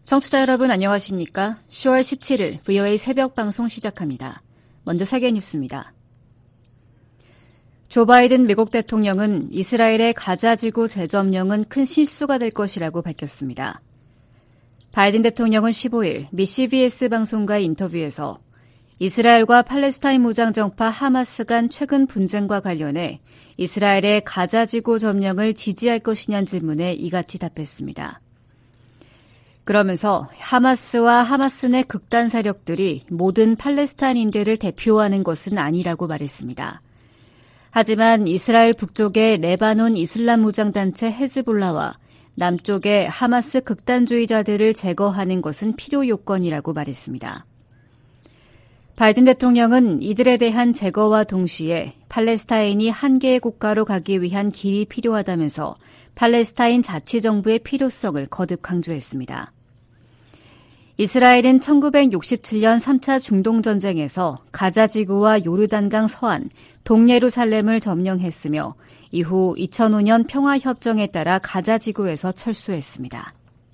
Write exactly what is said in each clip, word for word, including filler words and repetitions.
청취자 여러분 안녕하십니까? 시월 십칠일 브이오에이 새벽 방송 시작합니다. 먼저 세계 뉴스입니다. 조 바이든 미국 대통령은 이스라엘의 가자지구 재점령은 큰 실수가 될 것이라고 밝혔습니다. 바이든 대통령은 십오일 미 씨비에스 방송과의 인터뷰에서 이스라엘과 팔레스타인 무장정파 하마스 간 최근 분쟁과 관련해 이스라엘의 가자지구 점령을 지지할 것이냐는 질문에 이같이 답했습니다. 그러면서 하마스와 하마스 내 극단 세력들이 모든 팔레스타인인들을 대표하는 것은 아니라고 말했습니다. 하지만 이스라엘 북쪽의 레바논 이슬람 무장단체 헤즈볼라와 남쪽의 하마스 극단주의자들을 제거하는 것은 필요 요건이라고 말했습니다. 바이든 대통령은 이들에 대한 제거와 동시에 팔레스타인이 한 개의 국가로 가기 위한 길이 필요하다면서 팔레스타인 자치정부의 필요성을 거듭 강조했습니다. 이스라엘은 천구백육십칠년 삼 차 중동전쟁에서 가자지구와 요르단강 서안, 동예루살렘을 점령했으며 이후 이천오년 평화협정에 따라 가자지구에서 철수했습니다.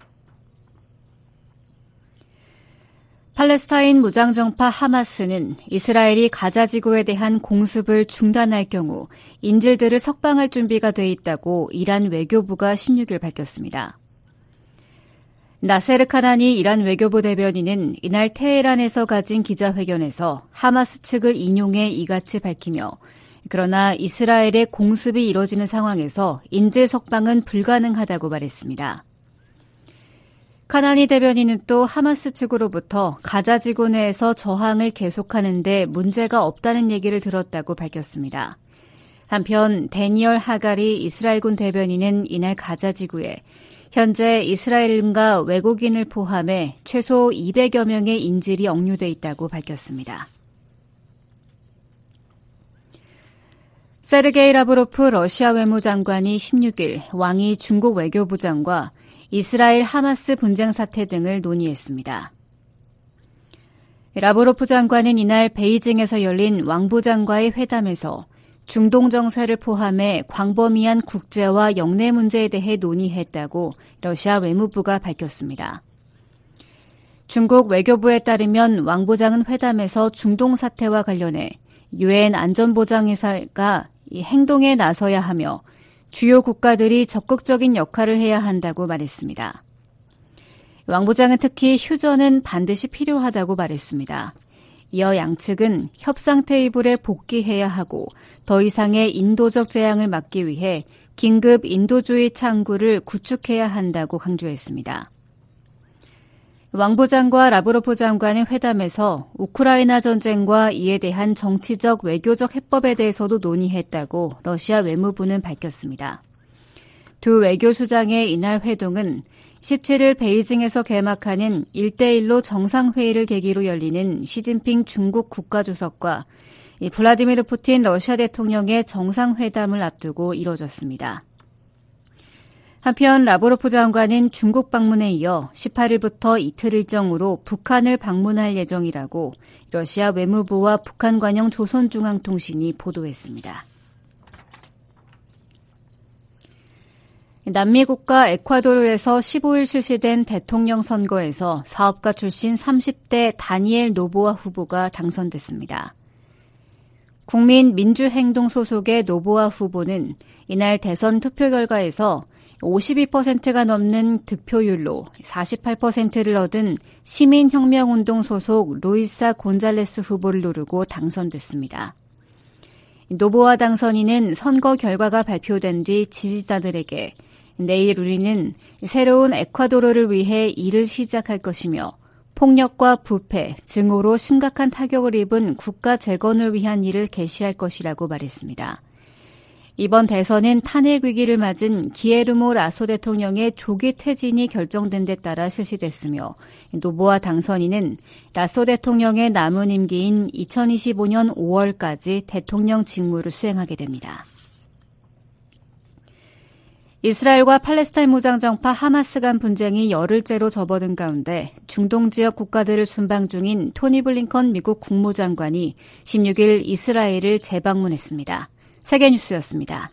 팔레스타인 무장정파 하마스는 이스라엘이 가자지구에 대한 공습을 중단할 경우 인질들을 석방할 준비가 돼 있다고 이란 외교부가 십육일 밝혔습니다. 나세르 카나니 이란 외교부 대변인은 이날 테헤란에서 가진 기자회견에서 하마스 측을 인용해 이같이 밝히며 그러나 이스라엘의 공습이 이뤄지는 상황에서 인질 석방은 불가능하다고 말했습니다. 카나니 대변인은 또 하마스 측으로부터 가자지구 내에서 저항을 계속하는 데 문제가 없다는 얘기를 들었다고 밝혔습니다. 한편 데니얼 하가리 이스라엘군 대변인은 이날 가자지구에 현재 이스라엘과 외국인을 포함해 최소 이백여 명의 인질이 억류돼 있다고 밝혔습니다. 세르게이 라브로프 러시아 외무장관이 십육일 왕이 중국 외교부장과 이스라엘 하마스 분쟁 사태 등을 논의했습니다. 라브로프 장관은 이날 베이징에서 열린 왕 부장과의 회담에서 중동 정세를 포함해 광범위한 국제와 영내 문제에 대해 논의했다고 러시아 외무부가 밝혔습니다. 중국 외교부에 따르면 왕 부장은 회담에서 중동 사태와 관련해 유엔 안전보장회사가 이 행동에 나서야 하며 주요 국가들이 적극적인 역할을 해야 한다고 말했습니다. 왕 부장은 특히 휴전은 반드시 필요하다고 말했습니다. 이어 양측은 협상 테이블에 복귀해야 하고 더 이상의 인도적 재앙을 막기 위해 긴급 인도주의 창구를 구축해야 한다고 강조했습니다. 왕 부장과 라브로프 장관의 회담에서 우크라이나 전쟁과 이에 대한 정치적 외교적 해법에 대해서도 논의했다고 러시아 외무부는 밝혔습니다. 두 외교수장의 이날 회동은 십칠일 베이징에서 개막하는 일대일로 정상회의를 계기로 열리는 시진핑 중국 국가주석과 블라디미르 푸틴 러시아 대통령의 정상회담을 앞두고 이뤄졌습니다. 한편 라브로프 장관은 중국 방문에 이어 십팔일부터 이틀 일정으로 북한을 방문할 예정이라고 러시아 외무부와 북한 관영 조선중앙통신이 보도했습니다. 남미 국가 에콰도르에서 십오일 실시된 대통령 선거에서 사업가 출신 삼십대 다니엘 노보아 후보가 당선됐습니다. 국민민주행동 소속의 노보아 후보는 이날 대선 투표 결과에서 오십이 퍼센트가 넘는 득표율로 사십팔 퍼센트를 얻은 시민혁명운동 소속 루이사 곤잘레스 후보를 누르고 당선됐습니다. 노보아 당선인은 선거 결과가 발표된 뒤 지지자들에게 내일 우리는 새로운 에콰도르를 위해 일을 시작할 것이며 폭력과 부패, 증오로 심각한 타격을 입은 국가 재건을 위한 일을 개시할 것이라고 말했습니다. 이번 대선은 탄핵 위기를 맞은 기에르모 라소 대통령의 조기 퇴진이 결정된 데 따라 실시됐으며 노보아 당선인은 라소 대통령의 남은 임기인 이천이십오년 오월까지 대통령 직무를 수행하게 됩니다. 이스라엘과 팔레스타인 무장정파 하마스 간 분쟁이 열흘째로 접어든 가운데 중동 지역 국가들을 순방 중인 토니 블링컨 미국 국무장관이 십육일 이스라엘을 재방문했습니다. 세계뉴스였습니다.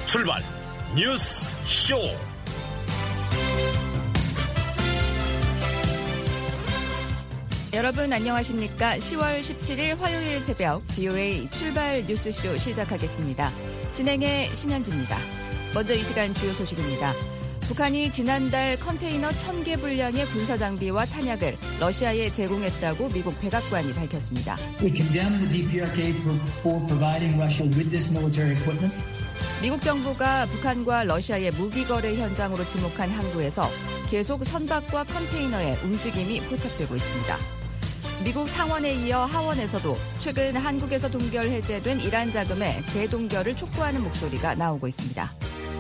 출발 뉴스 쇼. 여러분 안녕하십니까? 시월 십칠일 화요일 새벽 비오에이 출발 뉴스쇼 시작하겠습니다. 진행의 심현지입니다. 먼저 이 시간 주요 소식입니다. 북한이 지난달 컨테이너 천 개 분량의 군사장비와 탄약을 러시아에 제공했다고 미국 백악관이 밝혔습니다. We condemn the 디피아르케이 for, for providing Russia with this military equipment. 미국 정부가 북한과 러시아의 무기 거래 현장으로 지목한 항구에서 계속 선박과 컨테이너의 움직임이 포착되고 있습니다. 미국 상원에 이어 하원에서도 최근 한국에서 동결 해제된 이란 자금의 재동결을 촉구하는 목소리가 나오고 있습니다.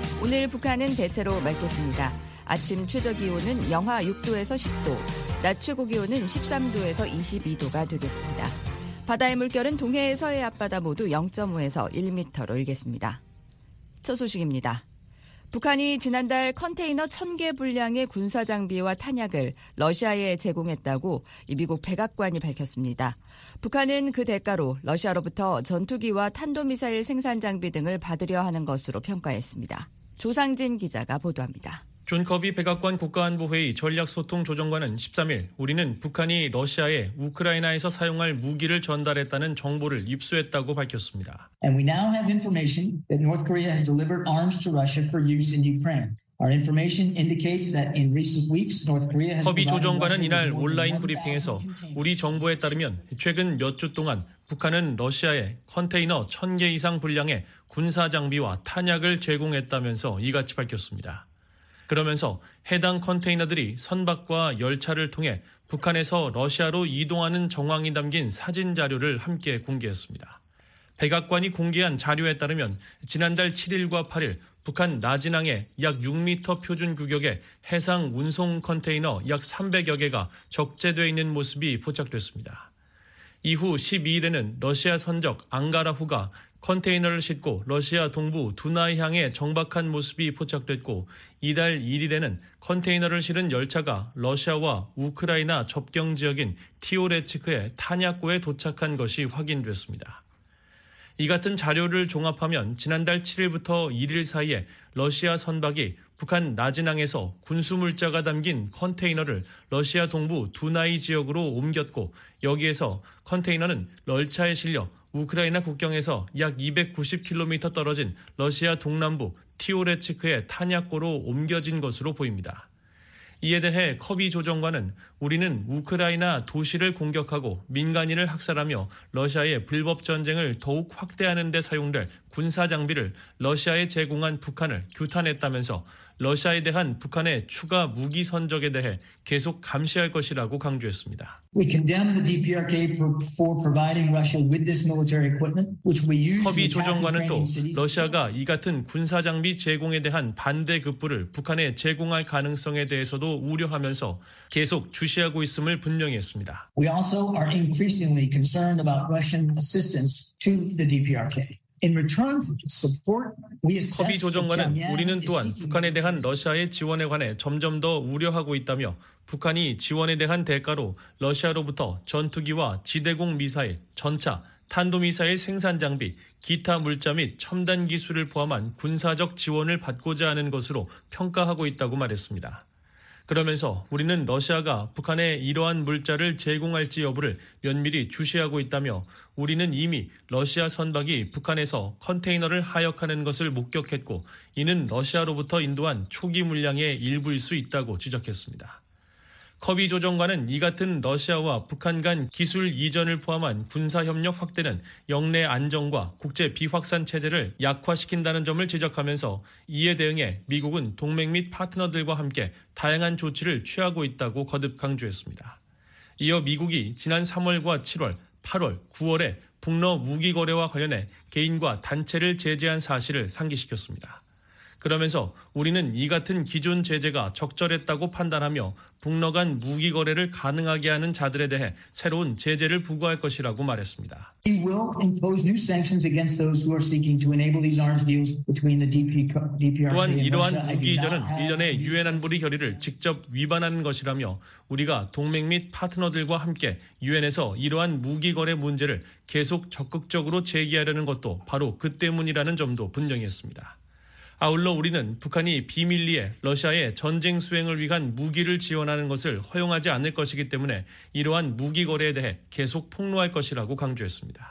오늘 북한은 대체로 맑겠습니다. 아침 최저기온은 영하 육 도에서 십 도, 낮 최고기온은 십삼 도에서 이십이 도가 되겠습니다. 바다의 물결은 동해의 서해 앞바다 모두 영 점 오에서 일 미터로 일겠습니다. 첫 소식입니다. 북한이 지난달 컨테이너 천 개 분량의 군사장비와 탄약을 러시아에 제공했다고 미국 백악관이 밝혔습니다. 북한은 그 대가로 러시아로부터 전투기와 탄도미사일 생산 장비 등을 받으려 하는 것으로 평가했습니다. 조상진 기자가 보도합니다. 존 커비 백악관 국가안보회의 전략소통조정관은 십삼일 우리는 북한이 러시아에 우크라이나에서 사용할 무기를 전달했다는 정보를 입수했다고 밝혔습니다. And we now have information that North Korea has delivered arms to Russia for use in Ukraine. Our information indicates that in recent weeks North Korea has 커비 provided 조정관은 Russia 이날 with more 온라인 than 브리핑에서 one thousand containers. 우리 정보에 따르면 최근 몇 주 동안 북한은 러시아에 컨테이너 천 개 이상 분량의 군사장비와 탄약을 제공했다면서 이같이 밝혔습니다. 그러면서 해당 컨테이너들이 선박과 열차를 통해 북한에서 러시아로 이동하는 정황이 담긴 사진 자료를 함께 공개했습니다. 백악관이 공개한 자료에 따르면 지난달 칠일과 팔일 북한 나진항에 약 육 미터 표준 규격의 해상 운송 컨테이너 약 삼백여 개가 적재되어 있는 모습이 포착됐습니다. 이후 십이일에는 러시아 선적 앙가라호가 컨테이너를 싣고 러시아 동부 두나이 향에 정박한 모습이 포착됐고 이달 일일에는 컨테이너를 실은 열차가 러시아와 우크라이나 접경 지역인 티오레츠크의 탄약고에 도착한 것이 확인됐습니다. 이 같은 자료를 종합하면 지난달 칠일부터 일일 사이에 러시아 선박이 북한 나진항에서 군수물자가 담긴 컨테이너를 러시아 동부 두나이 지역으로 옮겼고 여기에서 컨테이너는 열차에 실려 우크라이나 국경에서 약 이백구십 킬로미터 떨어진 러시아 동남부 티오레츠크의 탄약고로 옮겨진 것으로 보입니다. 이에 대해 커비 조정관은 우리는 우크라이나 도시를 공격하고 민간인을 학살하며 러시아의 불법 전쟁을 더욱 확대하는 데 사용될 군사 장비를 러시아에 제공한 북한을 규탄했다면서 러시아에 대한 북한의 추가 무기 선적에 대해 계속 감시할 것이라고 강조했습니다. We condemn the 디피아르케이 for, for providing Russia with this military equipment, which we use to 커비 attack 조정관은 또 Ukrainian cities. 러시아가 이 같은 군사 장비 제공에 대한 반대 급부를 북한에 제공할 가능성에 대해서도 우려하면서 계속 주시하고 있음을 분명히 했습니다. We also are increasingly concerned about Russian assistance to the 디피아르케이. In return for support, we assess 커비 조정관은 that 우리는 Pyongyang 또한 is seeking 북한에 대한 러시아의 지원에 관해 점점 더 우려하고 있다며 북한이 지원에 대한 대가로 러시아로부터 전투기와 지대공 미사일, 전차, 탄도미사일 생산 장비, 기타 물자 및 첨단 기술을 포함한 군사적 지원을 받고자 하는 것으로 평가하고 있다고 말했습니다. 그러면서 우리는 러시아가 북한에 이러한 물자를 제공할지 여부를 면밀히 주시하고 있다며 우리는 이미 러시아 선박이 북한에서 컨테이너를 하역하는 것을 목격했고 이는 러시아로부터 인도한 초기 물량의 일부일 수 있다고 지적했습니다. 커비 조정관은 이 같은 러시아와 북한 간 기술 이전을 포함한 군사협력 확대는 영내 안정과 국제 비확산 체제를 약화시킨다는 점을 지적하면서 이에 대응해 미국은 동맹 및 파트너들과 함께 다양한 조치를 취하고 있다고 거듭 강조했습니다. 이어 미국이 지난 삼월과 칠월, 팔월, 구월에 북러 무기 거래와 관련해 개인과 단체를 제재한 사실을 상기시켰습니다. 그러면서 우리는 이 같은 기존 제재가 적절했다고 판단하며 북러 간 무기 거래를 가능하게 하는 자들에 대해 새로운 제재를 부과할 것이라고 말했습니다. We will impose new sanctions against those who are seeking to enable these arms deals between the 디피아르케이 또한 and 이러한 Russia. 무기 이전은 일련의 유엔 안보리 결의를 직접 위반하는 것이라며 우리가 동맹 및 파트너들과 함께 유엔에서 이러한 무기 거래 문제를 계속 적극적으로 제기하려는 것도 바로 그 때문이라는 점도 분명히 했습니다. 아울러 우리는 북한이 비밀리에 러시아의 전쟁 수행을 위한 무기를 지원하는 것을 허용하지 않을 것이기 때문에 이러한 무기 거래에 대해 계속 폭로할 것이라고 강조했습니다.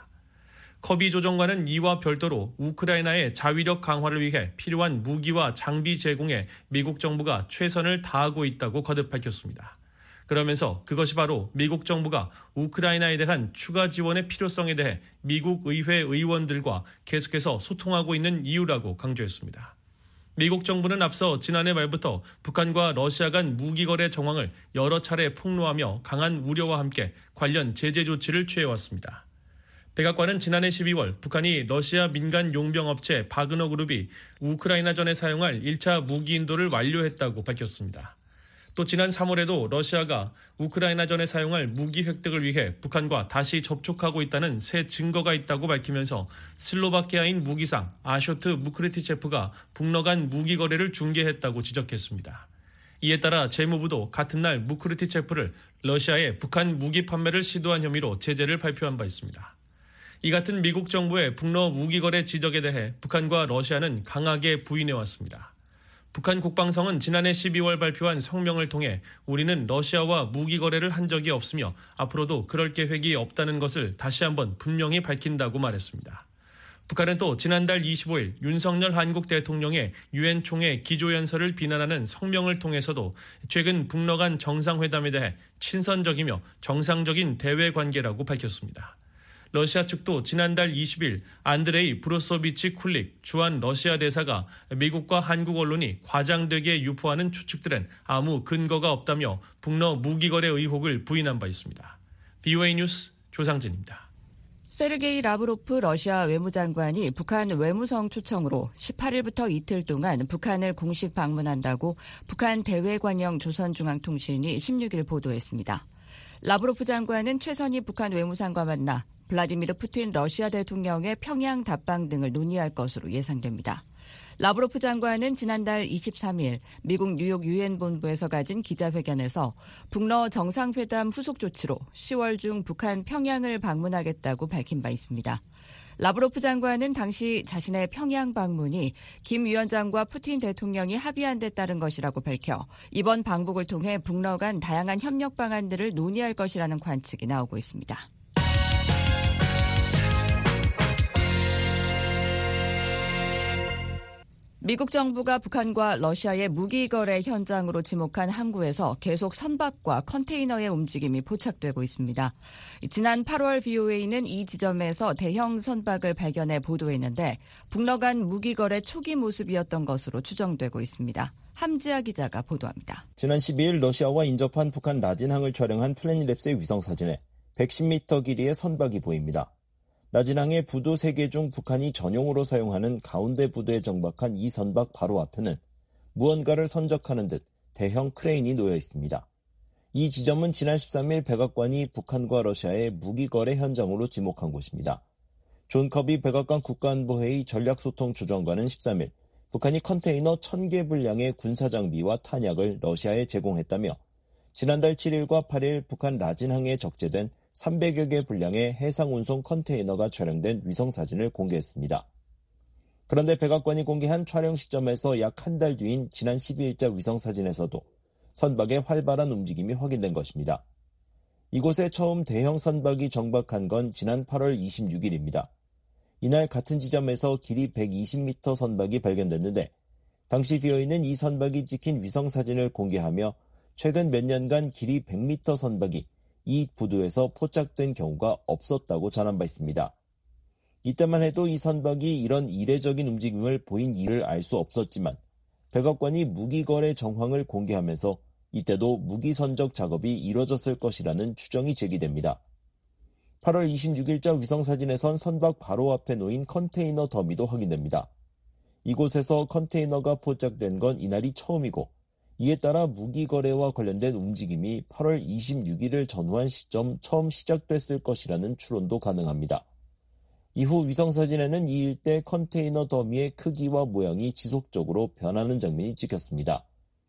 커비 조정관은 이와 별도로 우크라이나의 자위력 강화를 위해 필요한 무기와 장비 제공에 미국 정부가 최선을 다하고 있다고 거듭 밝혔습니다. 그러면서 그것이 바로 미국 정부가 우크라이나에 대한 추가 지원의 필요성에 대해 미국 의회 의원들과 계속해서 소통하고 있는 이유라고 강조했습니다. 미국 정부는 앞서 지난해 말부터 북한과 러시아 간 무기 거래 정황을 여러 차례 폭로하며 강한 우려와 함께 관련 제재 조치를 취해왔습니다. 백악관은 지난해 십이월 북한이 러시아 민간 용병업체 바그너 그룹이 우크라이나전에 사용할 일 차 무기 인도를 완료했다고 밝혔습니다. 또 지난 삼월에도 러시아가 우크라이나전에 사용할 무기 획득을 위해 북한과 다시 접촉하고 있다는 새 증거가 있다고 밝히면서 슬로바키아인 무기상 아쇼트 무크리티체프가 북러 간 무기 거래를 중개했다고 지적했습니다. 이에 따라 재무부도 같은 날 무크리티체프를 러시아에 북한 무기 판매를 시도한 혐의로 제재를 발표한 바 있습니다. 이 같은 미국 정부의 북러 무기 거래 지적에 대해 북한과 러시아는 강하게 부인해왔습니다. 북한 국방성은 지난해 십이월 발표한 성명을 통해 우리는 러시아와 무기 거래를 한 적이 없으며 앞으로도 그럴 계획이 없다는 것을 다시 한번 분명히 밝힌다고 말했습니다. 북한은 또 지난달 이십오일 윤석열 한국 대통령의 유엔 총회 기조연설을 비난하는 성명을 통해서도 최근 북러 간 정상회담에 대해 친선적이며 정상적인 대외 관계라고 밝혔습니다. 러시아 측도 지난달 이십일 안드레이 브로소비치 쿨릭 주한 러시아 대사가 미국과 한국 언론이 과장되게 유포하는 추측들은 아무 근거가 없다며 북러 무기 거래 의혹을 부인한 바 있습니다. 비오에이 뉴스 조상진입니다. 세르게이 라브로프 러시아 외무장관이 북한 외무성 초청으로 십팔일부터 이틀 동안 북한을 공식 방문한다고 북한 대외관영 조선중앙통신이 십육일 보도했습니다. 라브로프 장관은 최선희 북한 외무상과 만나 블라디미르 푸틴 러시아 대통령의 평양 답방 등을 논의할 것으로 예상됩니다. 라브로프 장관은 지난달 이십삼일 미국 뉴욕 유엔 본부에서 가진 기자회견에서 북러 정상회담 후속 조치로 시월 중 북한 평양을 방문하겠다고 밝힌 바 있습니다. 라브로프 장관은 당시 자신의 평양 방문이 김 위원장과 푸틴 대통령이 합의한 데 따른 것이라고 밝혀 이번 방북을 통해 북러 간 다양한 협력 방안들을 논의할 것이라는 관측이 나오고 있습니다. 미국 정부가 북한과 러시아의 무기 거래 현장으로 지목한 항구에서 계속 선박과 컨테이너의 움직임이 포착되고 있습니다. 지난 팔월 비오에이는 이 지점에서 대형 선박을 발견해 보도했는데 북러 간 무기 거래 초기 모습이었던 것으로 추정되고 있습니다. 함지아 기자가 보도합니다. 지난 십이일 러시아와 인접한 북한 라진항을 촬영한 플래닛랩스의 위성사진에 백십 미터 길이의 선박이 보입니다. 라진항의 부두 세 개 중 북한이 전용으로 사용하는 가운데 부두에 정박한 이 선박 바로 앞에는 무언가를 선적하는 듯 대형 크레인이 놓여 있습니다. 이 지점은 지난 십삼일 백악관이 북한과 러시아의 무기 거래 현장으로 지목한 곳입니다. 존 커비 백악관 국가안보회의 전략소통조정관은 십삼일 북한이 컨테이너 천 개 분량의 군사장비와 탄약을 러시아에 제공했다며 지난달 칠일과 팔일 북한 라진항에 적재된 삼백여 개 분량의 해상운송 컨테이너가 촬영된 위성사진을 공개했습니다. 그런데 백악관이 공개한 촬영 시점에서 약 한 달 뒤인 지난 십이일자 위성사진에서도 선박의 활발한 움직임이 확인된 것입니다. 이곳에 처음 대형 선박이 정박한 건 지난 팔월 이십육일입니다. 이날 같은 지점에서 길이 백이십 미터 선박이 발견됐는데 당시 비어있는 이 선박이 찍힌 위성사진을 공개하며 최근 몇 년간 길이 백 미터 선박이 이 부두에서 포착된 경우가 없었다고 전한 바 있습니다. 이때만 해도 이 선박이 이런 이례적인 움직임을 보인 이유를 알 수 없었지만 백악관이 무기거래 정황을 공개하면서 이때도 무기 선적 작업이 이뤄졌을 것이라는 추정이 제기됩니다. 팔월 이십육일자 위성사진에선 선박 바로 앞에 놓인 컨테이너 더미도 확인됩니다. 이곳에서 컨테이너가 포착된 건 이날이 처음이고 이에 따라 무기 거래와 관련된 움직임이 팔월 이십육일을 전후한 시점 처음 시작됐을 것이라는 추론도 가능합니다. 이후 위성사진에는 이 일대 컨테이너 더미의 크기와 모양이 지속적으로 변하는 장면이 찍혔습니다.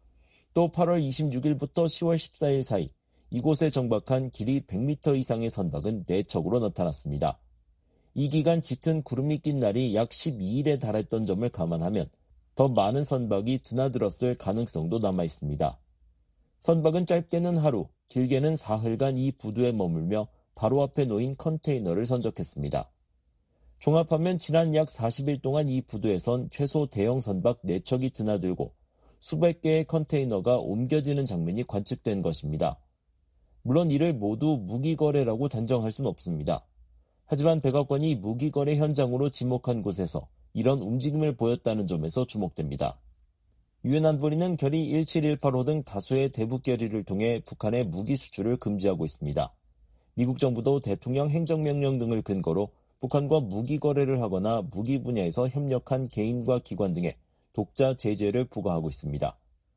또 팔월 이십육일부터 시월 십사일 사이 이곳에 정박한 길이 백 미터 이상의 선박은 네 척으로 나타났습니다. 이 기간 짙은 구름이 낀 날이 약 십이일에 달했던 점을 감안하면 더 많은 선박이 드나들었을 가능성도 남아 있습니다. 선박은 짧게는 하루, 길게는 사흘간 이 부두에 머물며 바로 앞에 놓인 컨테이너를 선적했습니다. 종합하면 지난 약 사십 일 동안 이 부두에선 최소 대형 선박 네 척이 드나들고 수백 개의 컨테이너가 옮겨지는 장면이 관측된 것입니다. 물론 이를 모두 무기거래라고 단정할 수는 없습니다. 하지만 백악관이 무기거래 현장으로 지목한 곳에서 이런 움직임을 보였다는 점에서 주목됩니다. 유엔 안보리는 결의 일칠일팔 호 등 다수의 대북 결의를 통해 북한의 무기 수출을 금지하고 있습니다. 미국 정부도 대통령 행정명령 등을 근거로 북한과 무기 거래를 하거나 무기 분야에서 협력한 개인과 기관 등에 독자 제재를 부과하고 있습니다.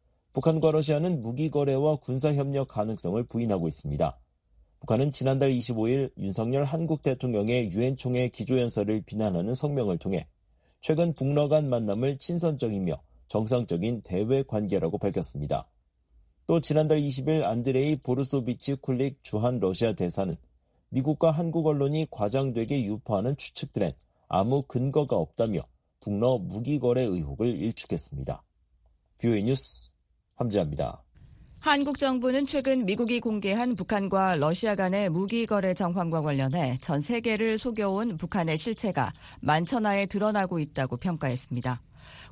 북한과 러시아는 무기 거래와 군사 협력 가능성을 부인하고 있습니다. 북한은 지난달 이십오 일 윤석열 한국 대통령의 유엔 총회 기조연설을 비난하는 성명을 통해 최근 북러 간 만남을 친선적이며 정상적인 대외 관계라고 밝혔습니다. 또 지난달 이십 일 안드레이 보르소비치 쿨릭 주한 러시아 대사는 미국과 한국 언론이 과장되게 유포하는 추측들엔 아무 근거가 없다며 북러 무기 거래 의혹을 일축했습니다. 뷰이 뉴스 함지아입니다. 한국 정부는 최근 미국이 공개한 북한과 러시아 간의 무기 거래 정황과 관련해 전 세계를 속여온 북한의 실체가 만천하에 드러나고 있다고 평가했습니다.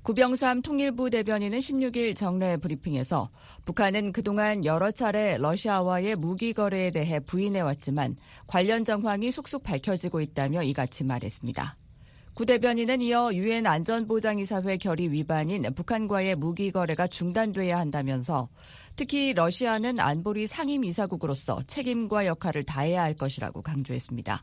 구병삼 통일부 대변인은 십육 일 정례 브리핑에서 북한은 그동안 여러 차례 러시아와의 무기 거래에 대해 부인해왔지만 관련 정황이 속속 밝혀지고 있다며 이같이 말했습니다. 구 대변인은 이어 유엔 안전보장이사회 결의 위반인 북한과의 무기 거래가 중단돼야 한다면서 특히 러시아는 안보리 상임이사국으로서 책임과 역할을 다해야 할 것이라고 강조했습니다.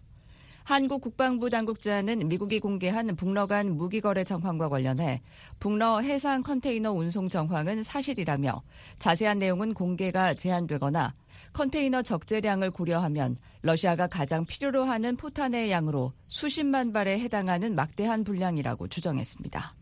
한국 국방부 당국자는 미국이 공개한 북러 간 무기 거래 정황과 관련해 북러 해상 컨테이너 운송 정황은 사실이라며 자세한 내용은 공개가 제한되거나 컨테이너 적재량을 고려하면 러시아가 가장 필요로 하는 포탄의 양으로 수십만 발에 해당하는 막대한 분량이라고 주장했습니다.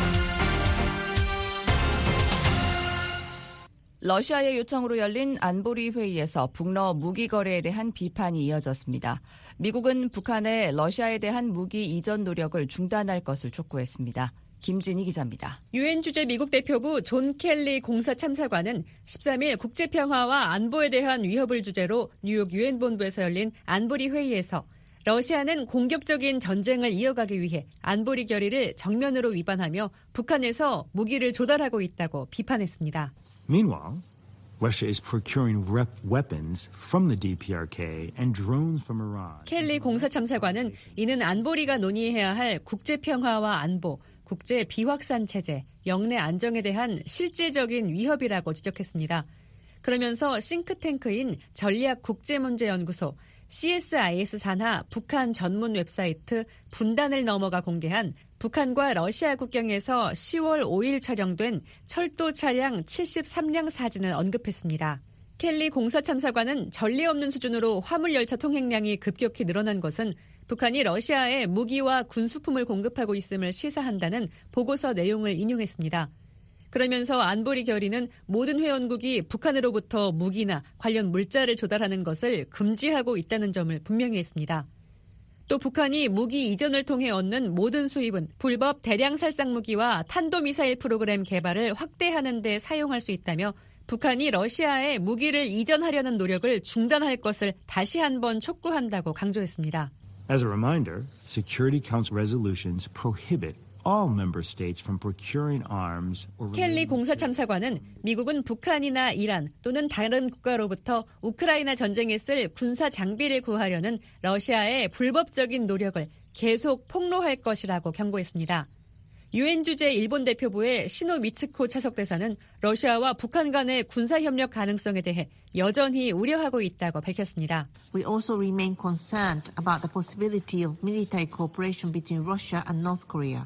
러시아의 요청으로 열린 안보리 회의에서 북러 무기 거래에 대한 비판이 이어졌습니다. 미국은 북한의 러시아에 대한 무기 이전 노력을 중단할 것을 촉구했습니다. 김진희 기자입니다. 유엔 주재 미국 대표부 존 켈리 공사 참사관은 십삼 일 국제평화와 안보에 대한 위협을 주제로 뉴욕 유엔 본부에서 열린 안보리 회의에서 러시아는 공격적인 전쟁을 이어가기 위해 안보리 결의를 정면으로 위반하며 북한에서 무기를 조달하고 있다고 비판했습니다. Meanwhile, Russia is procuring weapons from the 디피아르케이 and drones from Iran. 켈리 공사 참사관은 이는 안보리가 논의해야 할 국제평화와 안보, 국제 비확산 체제, 영내 안정에 대한 실질적인 위협이라고 지적했습니다. 그러면서 싱크탱크인 전략국제문제연구소 씨에스아이에스 산하 북한 전문 웹사이트 분단을 넘어가 공개한 북한과 러시아 국경에서 시월 오일 촬영된 철도 차량 칠십삼 량 사진을 언급했습니다. 켈리 공사참사관은 전례 없는 수준으로 화물열차 통행량이 급격히 늘어난 것은 북한이 러시아에 무기와 군수품을 공급하고 있음을 시사한다는 보고서 내용을 인용했습니다. 그러면서 안보리 결의는 모든 회원국이 북한으로부터 무기나 관련 물자를 조달하는 것을 금지하고 있다는 점을 분명히 했습니다. 또 북한이 무기 이전을 통해 얻는 모든 수입은 불법 대량 살상 무기와 탄도미사일 프로그램 개발을 확대하는 데 사용할 수 있다며 북한이 러시아에 무기를 이전하려는 노력을 중단할 것을 다시 한번 촉구한다고 강조했습니다. As a reminder, Security Council resolutions prohibit all member states from procuring arms or 켈리 공사참사관은 미국은 북한이나 이란 또는 다른 국가로부터 우크라이나 전쟁에 쓸 군사 장비를 구하려는 러시아의 불법적인 노력을 계속 폭로할 것이라고 경고했습니다. 유엔 주재 일본 대표부의 시노 미츠코 차석대사는 러시아와 북한 간의 군사협력 가능성에 대해 여전히 우려하고 있다고 밝혔습니다. We also remain concerned about the possibility of military cooperation between Russia and North Korea.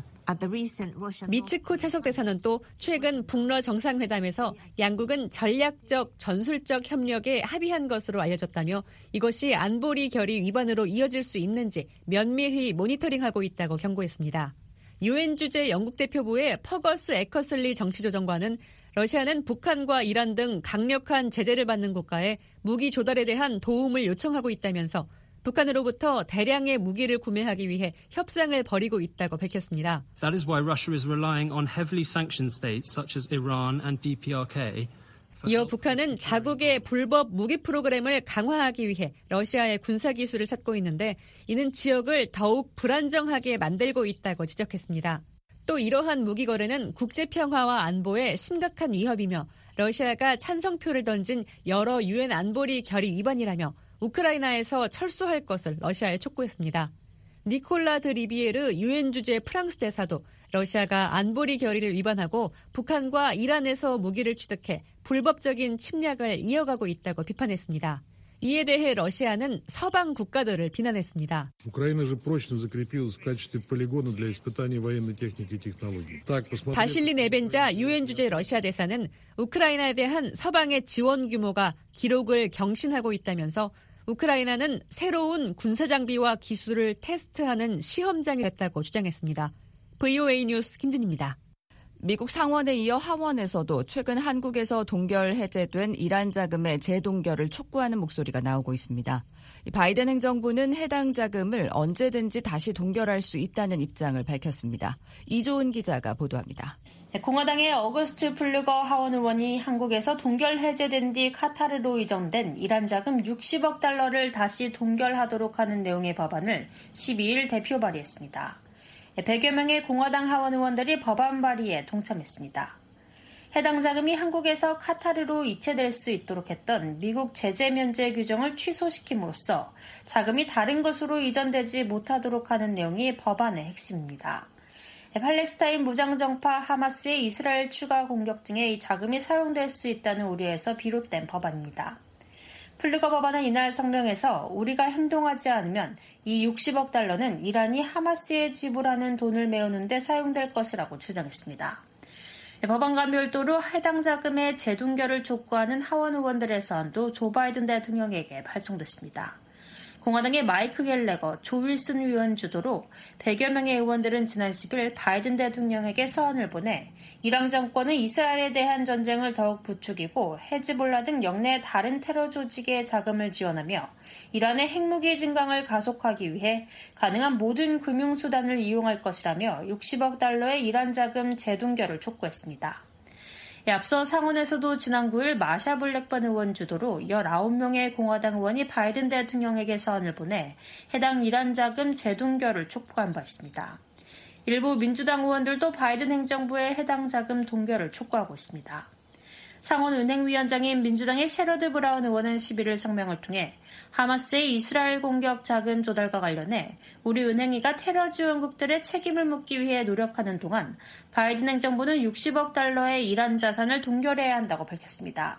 미츠코 차석대사는 또 최근 북러 정상회담에서 양국은 전략적, 전술적 협력에 합의한 것으로 알려졌다며 이것이 안보리 결의 위반으로 이어질 수 있는지 면밀히 모니터링하고 있다고 경고했습니다. 유엔 주재 영국 대표부의 퍼거스 에커슬리 정치조정관은 러시아는 북한과 이란 등 강력한 제재를 받는 국가에 무기 조달에 대한 도움을 요청하고 있다면서 북한으로부터 대량의 무기를 구매하기 위해 협상을 벌이고 있다고 밝혔습니다. That is why Russia is relying on heavily sanctioned states such as Iran and D P R K. 이어 북한은 자국의 불법 무기 프로그램을 강화하기 위해 러시아의 군사 기술을 찾고 있는데 이는 지역을 더욱 불안정하게 만들고 있다고 지적했습니다. 또 이러한 무기 거래는 국제 평화와 안보에 심각한 위협이며 러시아가 찬성표를 던진 여러 유엔 안보리 결의 위반이라며 우크라이나에서 철수할 것을 러시아에 촉구했습니다. 니콜라 드 리비에르 유엔 주재 프랑스 대사도 러시아가 안보리 결의를 위반하고 북한과 이란에서 무기를 취득해 불법적인 침략을 이어가고 있다고 비판했습니다. 이에 대해 러시아는 서방 국가들을 비난했습니다. 바실리 네벤자 유엔 주재 러시아 대사는 우크라이나에 대한 서방의 지원 규모가 기록을 경신하고 있다면서 우크라이나는 새로운 군사장비와 기술을 테스트하는 시험장이 됐다고 주장했습니다. 브이오에이 뉴스 김진입니다. 미국 상원에 이어 하원에서도 최근 한국에서 동결 해제된 이란 자금의 재동결을 촉구하는 목소리가 나오고 있습니다. 바이든 행정부는 해당 자금을 언제든지 다시 동결할 수 있다는 입장을 밝혔습니다. 이조은 기자가 보도합니다. 공화당의 어거스트 플루거 하원 의원이 한국에서 동결 해제된 뒤 카타르로 이전된 이란 자금 육십억 달러를 다시 동결하도록 하는 내용의 법안을 십이일 대표 발의했습니다. 백여 명의 공화당 하원 의원들이 법안 발의에 동참했습니다. 해당 자금이 한국에서 카타르로 이체될 수 있도록 했던 미국 제재 면제 규정을 취소시킴으로써 자금이 다른 곳으로 이전되지 못하도록 하는 내용이 법안의 핵심입니다. 팔레스타인 무장정파 하마스의 이스라엘 추가 공격 등에 이 자금이 사용될 수 있다는 우려에서 비롯된 법안입니다. 플루거 법안은 이날 성명에서 우리가 행동하지 않으면 이 육십억 달러는 이란이 하마스에 지불하는 돈을 메우는 데 사용될 것이라고 주장했습니다. 법안과 별도로 해당 자금의 재동결을 촉구하는 하원 의원들의 서한도 조 바이든 대통령에게 발송됐습니다. 공화당의 마이크 갤러거, 조 윌슨 의원 주도로 백여 명의 의원들은 지난 십일 바이든 대통령에게 서한을 보내 이란 정권은 이스라엘에 대한 전쟁을 더욱 부추기고 헤즈볼라 등 영내 다른 테러 조직에 자금을 지원하며 이란의 핵무기 증강을 가속하기 위해 가능한 모든 금융수단을 이용할 것이라며 육십억 달러의 이란 자금 재동결을 촉구했습니다. 앞서 상원에서도 지난 구일 마샤 블랙번 의원 주도로 열아홉 명의 공화당 의원이 바이든 대통령에게 서한을 보내 해당 이란 자금 재동결을 촉구한 바 있습니다. 일부 민주당 의원들도 바이든 행정부의 해당 자금 동결을 촉구하고 있습니다. 상원 은행위원장인 민주당의 셰러드 브라운 의원은 십일일 성명을 통해 하마스의 이스라엘 공격 자금 조달과 관련해 우리 은행위가 테러 지원국들의 책임을 묻기 위해 노력하는 동안 바이든 행정부는 육십억 달러의 이란 자산을 동결해야 한다고 밝혔습니다.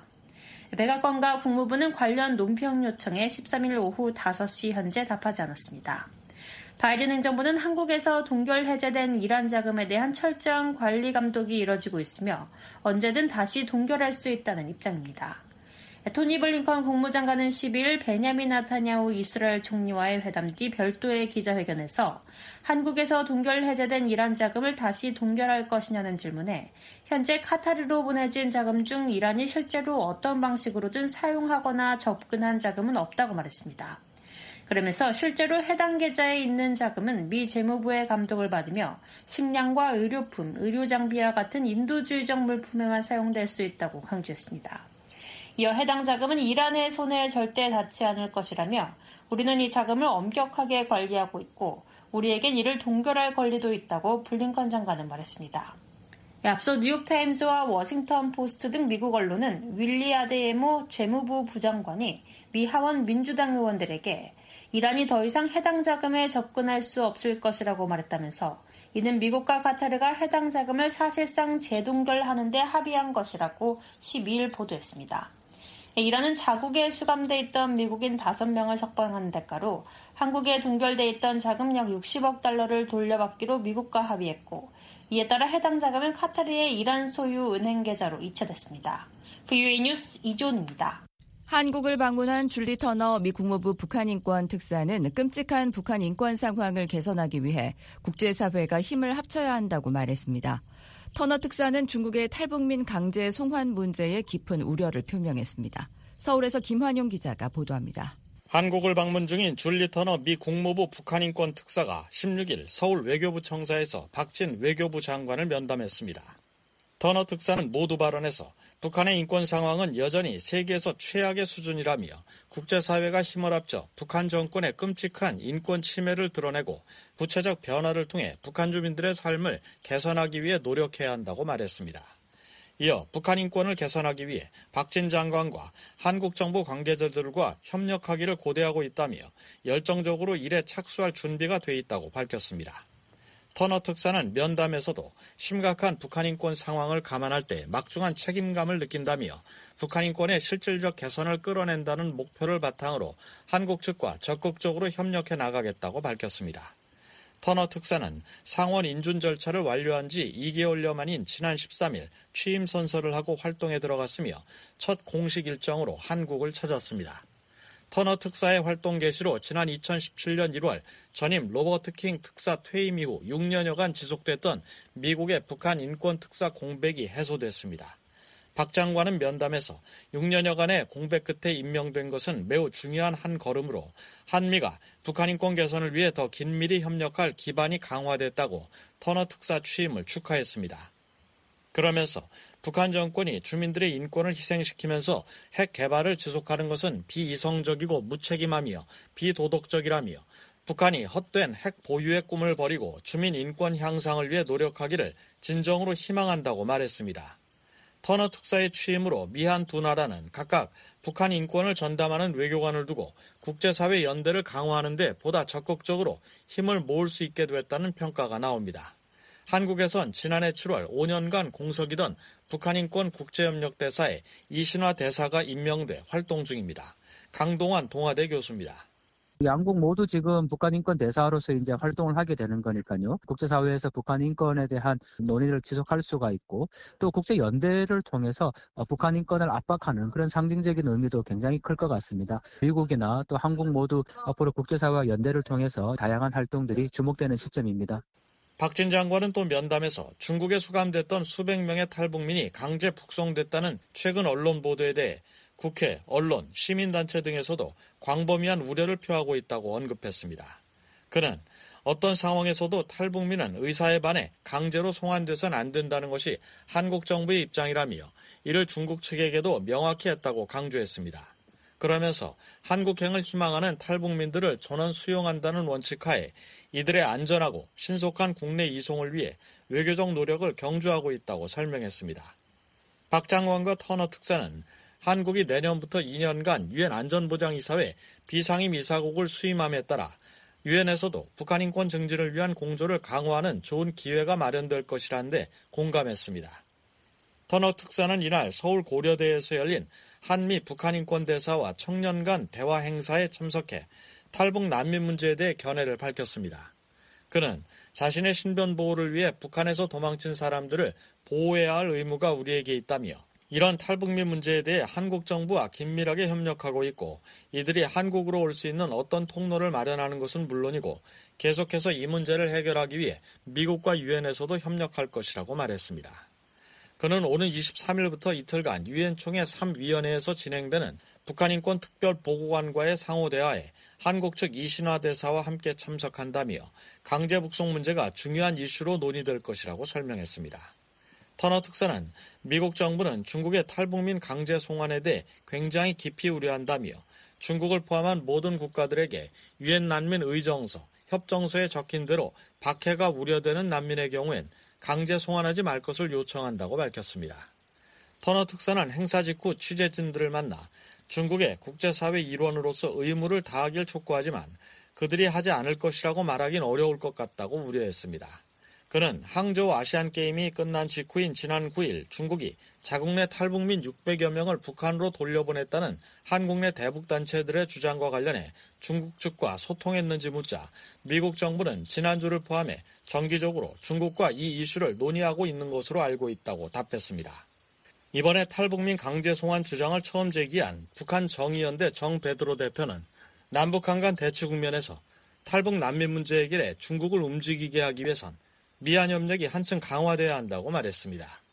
백악관과 국무부는 관련 논평 요청에 십삼일 오후 다섯 시 현재 답하지 않았습니다. 바이든 행정부는 한국에서 동결 해제된 이란 자금에 대한 철저한 관리 감독이 이뤄지고 있으며 언제든 다시 동결할 수 있다는 입장입니다. 토니 블링컨 국무장관은 십이일 베냐민 나타냐후 이스라엘 총리와의 회담 뒤 별도의 기자회견에서 한국에서 동결 해제된 이란 자금을 다시 동결할 것이냐는 질문에 현재 카타르로 보내진 자금 중 이란이 실제로 어떤 방식으로든 사용하거나 접근한 자금은 없다고 말했습니다. 그러면서 실제로 해당 계좌에 있는 자금은 미 재무부의 감독을 받으며 식량과 의료품, 의료장비와 같은 인도주의적 물품에만 사용될 수 있다고 강조했습니다. 이어 해당 자금은 이란의 손에 절대 닿지 않을 것이라며 우리는 이 자금을 엄격하게 관리하고 있고 우리에겐 이를 동결할 권리도 있다고 블링컨 장관은 말했습니다. 앞서 뉴욕타임즈와 워싱턴 포스트 등 미국 언론은 윌리 아데예모 재무부 부장관이 미 하원 민주당 의원들에게 이란이 더 이상 해당 자금에 접근할 수 없을 것이라고 말했다면서 이는 미국과 카타르가 해당 자금을 사실상 재동결하는 데 합의한 것이라고 십이일 보도했습니다. 이란은 자국에 수감돼 있던 미국인 다섯 명을 석방한 대가로 한국에 동결돼 있던 자금 약 육십억 달러를 돌려받기로 미국과 합의했고 이에 따라 해당 자금은 카타르의 이란 소유 은행 계좌로 이체됐습니다. 브이오에이 뉴스 이조은입니다. 한국을 방문한 줄리 터너 미 국무부 북한인권 특사는 끔찍한 북한 인권 상황을 개선하기 위해 국제사회가 힘을 합쳐야 한다고 말했습니다. 터너 특사는 중국의 탈북민 강제 송환 문제에 깊은 우려를 표명했습니다. 서울에서 김환용 기자가 보도합니다. 한국을 방문 중인 줄리 터너 미 국무부 북한인권 특사가 십육 일 서울 외교부 청사에서 박진 외교부 장관을 면담했습니다. 터너 특사는 모두 발언에서 북한의 인권 상황은 여전히 세계에서 최악의 수준이라며 국제사회가 힘을 합쳐 북한 정권의 끔찍한 인권 침해를 드러내고 구체적 변화를 통해 북한 주민들의 삶을 개선하기 위해 노력해야 한다고 말했습니다. 이어 북한 인권을 개선하기 위해 박진 장관과 한국 정부 관계자들과 협력하기를 고대하고 있다며 열정적으로 일에 착수할 준비가 돼 있다고 밝혔습니다. 터너 특사는 면담에서도 심각한 북한 인권 상황을 감안할 때 막중한 책임감을 느낀다며 북한 인권의 실질적 개선을 끌어낸다는 목표를 바탕으로 한국 측과 적극적으로 협력해 나가겠다고 밝혔습니다. 터너 특사는 상원 인준 절차를 완료한 지 이 개월여 만인 지난 십삼 일 취임 선서를 하고 활동에 들어갔으며 첫 공식 일정으로 한국을 찾았습니다. 터너 특사의 활동 개시로 지난 이천십칠 년 일월 전임 로버트 킹 특사 퇴임 이후 육 년여간 지속됐던 미국의 북한 인권 특사 공백이 해소됐습니다. 박 장관은 면담에서 육 년여간의 공백 끝에 임명된 것은 매우 중요한 한 걸음으로 한미가 북한 인권 개선을 위해 더 긴밀히 협력할 기반이 강화됐다고 터너 특사 취임을 축하했습니다. 그러면서 북한 정권이 주민들의 인권을 희생시키면서 핵 개발을 지속하는 것은 비이성적이고 무책임하며 비도덕적이라며 북한이 헛된 핵 보유의 꿈을 버리고 주민 인권 향상을 위해 노력하기를 진정으로 희망한다고 말했습니다. 터너 특사의 취임으로 미한 두 나라는 각각 북한 인권을 전담하는 외교관을 두고 국제사회 연대를 강화하는 데 보다 적극적으로 힘을 모을 수 있게 됐다는 평가가 나옵니다. 한국에선 지난해 칠월 오 년간 공석이던 북한인권 국제협력대사에 이신화 대사가 임명돼 활동 중입니다. 강동환 동아대 교수입니다. 양국 모두 지금 북한 인권 대사로서 이제 활동을 하게 되는 거니까요. 국제사회에서 북한 인권에 대한 논의를 지속할 수가 있고 또 국제 연대를 통해서 북한 인권을 압박하는 그런 상징적인 의미도 굉장히 클 것 같습니다. 미국이나 또 한국 모두 앞으로 국제사회와 연대를 통해서 다양한 활동들이 주목되는 시점입니다. 박진 장관은 또 면담에서 중국에 수감됐던 수백 명의 탈북민이 강제 북송됐다는 최근 언론 보도에 대해 국회, 언론, 시민단체 등에서도 광범위한 우려를 표하고 있다고 언급했습니다. 그는 어떤 상황에서도 탈북민은 의사에 반해 강제로 송환돼서는 안 된다는 것이 한국 정부의 입장이라며 이를 중국 측에게도 명확히 했다고 강조했습니다. 그러면서 한국행을 희망하는 탈북민들을 전원 수용한다는 원칙하에 이들의 안전하고 신속한 국내 이송을 위해 외교적 노력을 경주하고 있다고 설명했습니다. 박 장관과 터너 특사는 한국이 내년부터 이 년간 유엔 안전보장이사회 비상임 이사국을 수임함에 따라 유엔에서도 북한 인권 증진을 위한 공조를 강화하는 좋은 기회가 마련될 것이라는 데 공감했습니다. 터너 특사는 이날 서울 고려대에서 열린 한미 북한 인권 대사와 청년 간 대화 행사에 참석해 탈북 난민 문제에 대해 견해를 밝혔습니다. 그는 자신의 신변 보호를 위해 북한에서 도망친 사람들을 보호해야 할 의무가 우리에게 있다며 이런 탈북민 문제에 대해 한국 정부와 긴밀하게 협력하고 있고 이들이 한국으로 올 수 있는 어떤 통로를 마련하는 것은 물론이고 계속해서 이 문제를 해결하기 위해 미국과 유엔에서도 협력할 것이라고 말했습니다. 그는 오는 이십삼 일부터 이틀간 유엔 총회 삼 위원회에서 진행되는 북한인권 특별보고관과의 상호대화에 한국 측 이신화 대사와 함께 참석한다며 강제 북송 문제가 중요한 이슈로 논의될 것이라고 설명했습니다. 터너 특사는 미국 정부는 중국의 탈북민 강제 송환에 대해 굉장히 깊이 우려한다며 중국을 포함한 모든 국가들에게 유엔 난민 의정서, 협정서에 적힌 대로 박해가 우려되는 난민의 경우엔 강제 송환하지 말 것을 요청한다고 밝혔습니다. 터너 특사는 행사 직후 취재진들을 만나 중국의 국제사회 일원으로서 의무를 다하길 촉구하지만 그들이 하지 않을 것이라고 말하긴 어려울 것 같다고 우려했습니다. 그는 항저우 아시안게임이 끝난 직후인 지난 구 일 중국이 자국 내 탈북민 육백여 명을 북한으로 돌려보냈다는 한국 내 대북단체들의 주장과 관련해 중국 측과 소통했는지 묻자 미국 정부는 지난주를 포함해 정기적으로 중국과 이 이슈를 논의하고 있는 것으로 알고 있다고 답했습니다. 이번에 탈북민 강제 송환 주장을 처음 제기한 북한 정의연대 정베드로 대표는 남북한 간 대치 국면에서 탈북 난민 문제 해결에 중국을 움직이게 하기 위해선 미한 협력이 한층 강화돼야 한다고 말했습니다.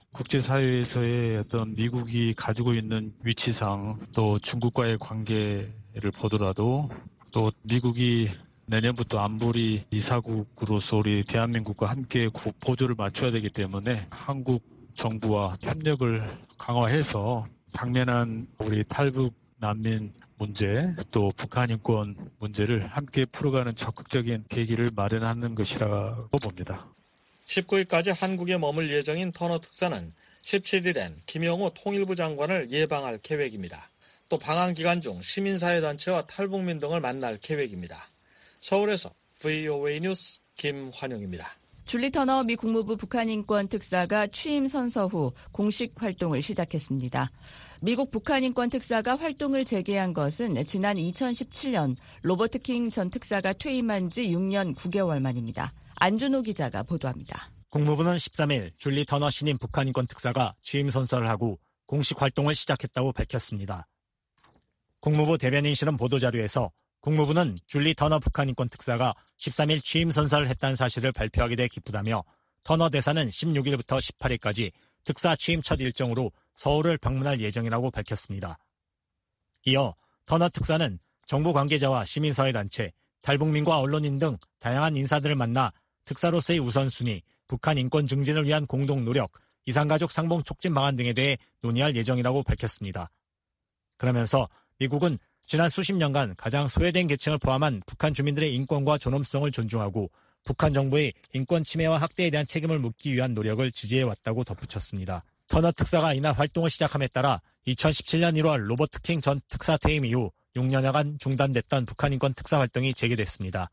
국제사회에서의 어떤 미국이 가지고 있는 위치상 또 중국과의 관계를 보더라도 또 미국이 내년부터 안보리 이사국으로서 우리 대한민국과 함께 보조를 맞춰야 되기 때문에 한국 정부와 협력을 강화해서 당면한 우리 탈북 난민 문제 또 북한 인권 문제를 함께 풀어가는 적극적인 계기를 마련하는 것이라고 봅니다. 십구 일까지 한국에 머물 예정인 터너 특사는 십칠 일엔 김영호 통일부 장관을 예방할 계획입니다. 또 방한 기간 중 시민사회단체와 탈북민 등을 만날 계획입니다. 서울에서 브이오에이 뉴스 김환영입니다. 줄리 터너 미 국무부 북한인권 특사가 취임 선서 후 공식 활동을 시작했습니다. 미국 북한인권 특사가 활동을 재개한 것은 지난 이천십칠 년 로버트 킹 전 특사가 퇴임한 지 육 년 구 개월 만입니다. 안준호 기자가 보도합니다. 국무부는 십삼 일 줄리 터너 신임 북한인권 특사가 취임 선서를 하고 공식 활동을 시작했다고 밝혔습니다. 국무부 대변인 실은 보도자료에서 국무부는 줄리 터너 북한인권 특사가 십삼 일 취임 선서를 했다는 사실을 발표하게 돼 기쁘다며 터너 대사는 십육 일부터 십팔 일까지 특사 취임 첫 일정으로 서울을 방문할 예정이라고 밝혔습니다. 이어 터너 특사는 정부 관계자와 시민사회단체, 탈북민과 언론인 등 다양한 인사들을 만나 특사로서의 우선순위, 북한 인권 증진을 위한 공동 노력, 이산가족 상봉 촉진 방안 등에 대해 논의할 예정이라고 밝혔습니다. 그러면서 미국은 지난 수십 년간 가장 소외된 계층을 포함한 북한 주민들의 인권과 존엄성을 존중하고 북한 정부의 인권 침해와 학대에 대한 책임을 묻기 위한 노력을 지지해왔다고 덧붙였습니다. 터너 특사가 이날 활동을 시작함에 따라 이천십칠 년 일월 로버트 킹 전 특사 퇴임 이후 육 년여간 중단됐던 북한인권 특사 활동이 재개됐습니다.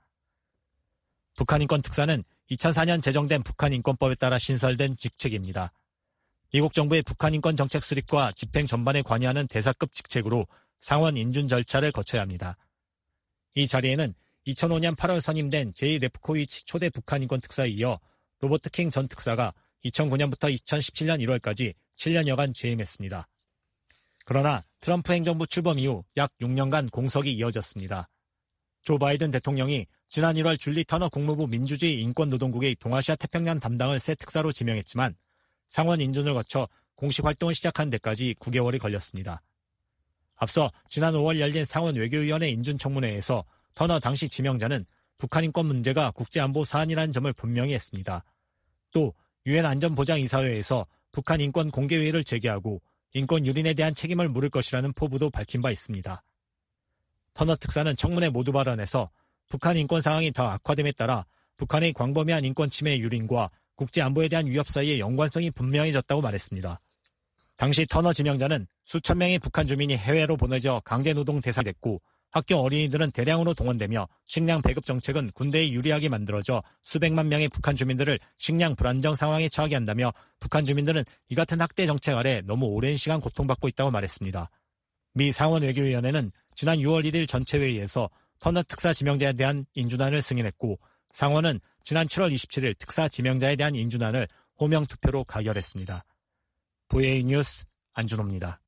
북한인권 특사는 이천사 년 제정된 북한인권법에 따라 신설된 직책입니다. 미국 정부의 북한인권 정책 수립과 집행 전반에 관여하는 대사급 직책으로 상원 인준 절차를 거쳐야 합니다. 이 자리에는 이천오 년 팔월 선임된 제이 레프코위치 초대 북한인권 특사에 이어 로버트 킹 전 특사가 이천구 년부터 이천십칠 년 일월까지 칠 년여간 재임했습니다. 그러나 트럼프 행정부 출범 이후 약 육 년간 공석이 이어졌습니다. 조 바이든 대통령이 지난 일월 줄리 터너 국무부 민주주의 인권노동국의 동아시아 태평양 담당을 새 특사로 지명했지만 상원 인준을 거쳐 공식 활동을 시작한 데까지 구 개월이 걸렸습니다. 앞서 지난 오월 열린 상원 외교위원회 인준청문회에서 터너 당시 지명자는 북한 인권 문제가 국제안보 사안이라는 점을 분명히 했습니다. 또 유엔 안전보장이사회에서 북한 인권 공개회의를 재개하고 인권 유린에 대한 책임을 물을 것이라는 포부도 밝힌 바 있습니다. 터너 특사는 청문회 모두 발언에서 북한 인권 상황이 더 악화됨에 따라 북한의 광범위한 인권 침해 유린과 국제안보에 대한 위협 사이의 연관성이 분명해졌다고 말했습니다. 당시 터너 지명자는 수천 명의 북한 주민이 해외로 보내져 강제노동 대상이 됐고 학교 어린이들은 대량으로 동원되며 식량 배급 정책은 군대에 유리하게 만들어져 수백만 명의 북한 주민들을 식량 불안정 상황에 처하게 한다며 북한 주민들은 이 같은 학대 정책 아래 너무 오랜 시간 고통받고 있다고 말했습니다. 미 상원 외교위원회는 지난 유월 일일 전체 회의에서 터너 특사 지명자에 대한 인준안을 승인했고 상원은 지난 칠월 이십칠일 특사 지명자에 대한 인준안을 호명 투표로 가결했습니다. 브이오에이 뉴스 안준호입니다.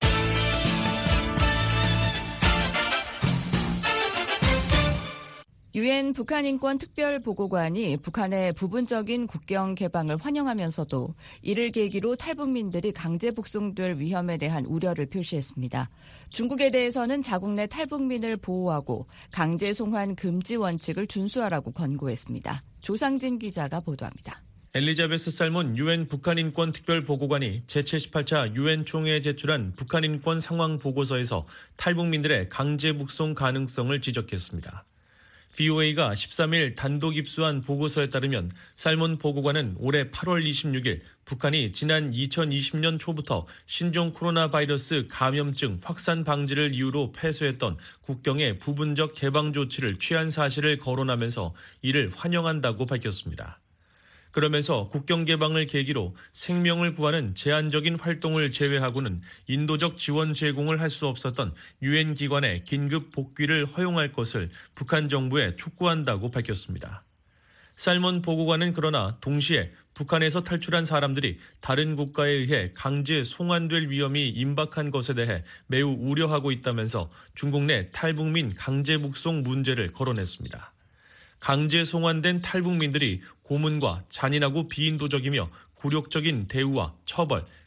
유엔 북한인권 특별보고관이 북한의 부분적인 국경 개방을 환영하면서도 이를 계기로 탈북민들이 강제 북송될 위험에 대한 우려를 표시했습니다. 중국에 대해서는 자국 내 탈북민을 보호하고 강제 송환 금지 원칙을 준수하라고 권고했습니다. 조상진 기자가 보도합니다. 엘리자베스 살몬 유엔 북한인권 특별보고관이 제칠십팔 차 유엔 총회에 제출한 북한인권 상황 보고서에서 탈북민들의 강제 북송 가능성을 지적했습니다. 브이오에이가 십삼 일 단독 입수한 보고서에 따르면 살몬 보고관은 올해 팔월 이십육일 북한이 지난 이천이십 년 초부터 신종 코로나 바이러스 감염증 확산 방지를 이유로 폐쇄했던 국경의 부분적 개방 조치를 취한 사실을 거론하면서 이를 환영한다고 밝혔습니다. 그러면서 국경 개방을 계기로 생명을 구하는 제한적인 활동을 제외하고는 인도적 지원 제공을 할 수 없었던 유엔 기관의 긴급 복귀를 허용할 것을 북한 정부에 촉구한다고 밝혔습니다. 살몬 보고관은 그러나 동시에 북한에서 탈출한 사람들이 다른 국가에 의해 강제 송환될 위험이 임박한 것에 대해 매우 우려하고 있다면서 중국 내 탈북민 강제 북송 문제를 거론했습니다. 강제 송환된 탈북민들이 고문과 잔인하고 비인도적이며 굴욕적인 대우와 처벌,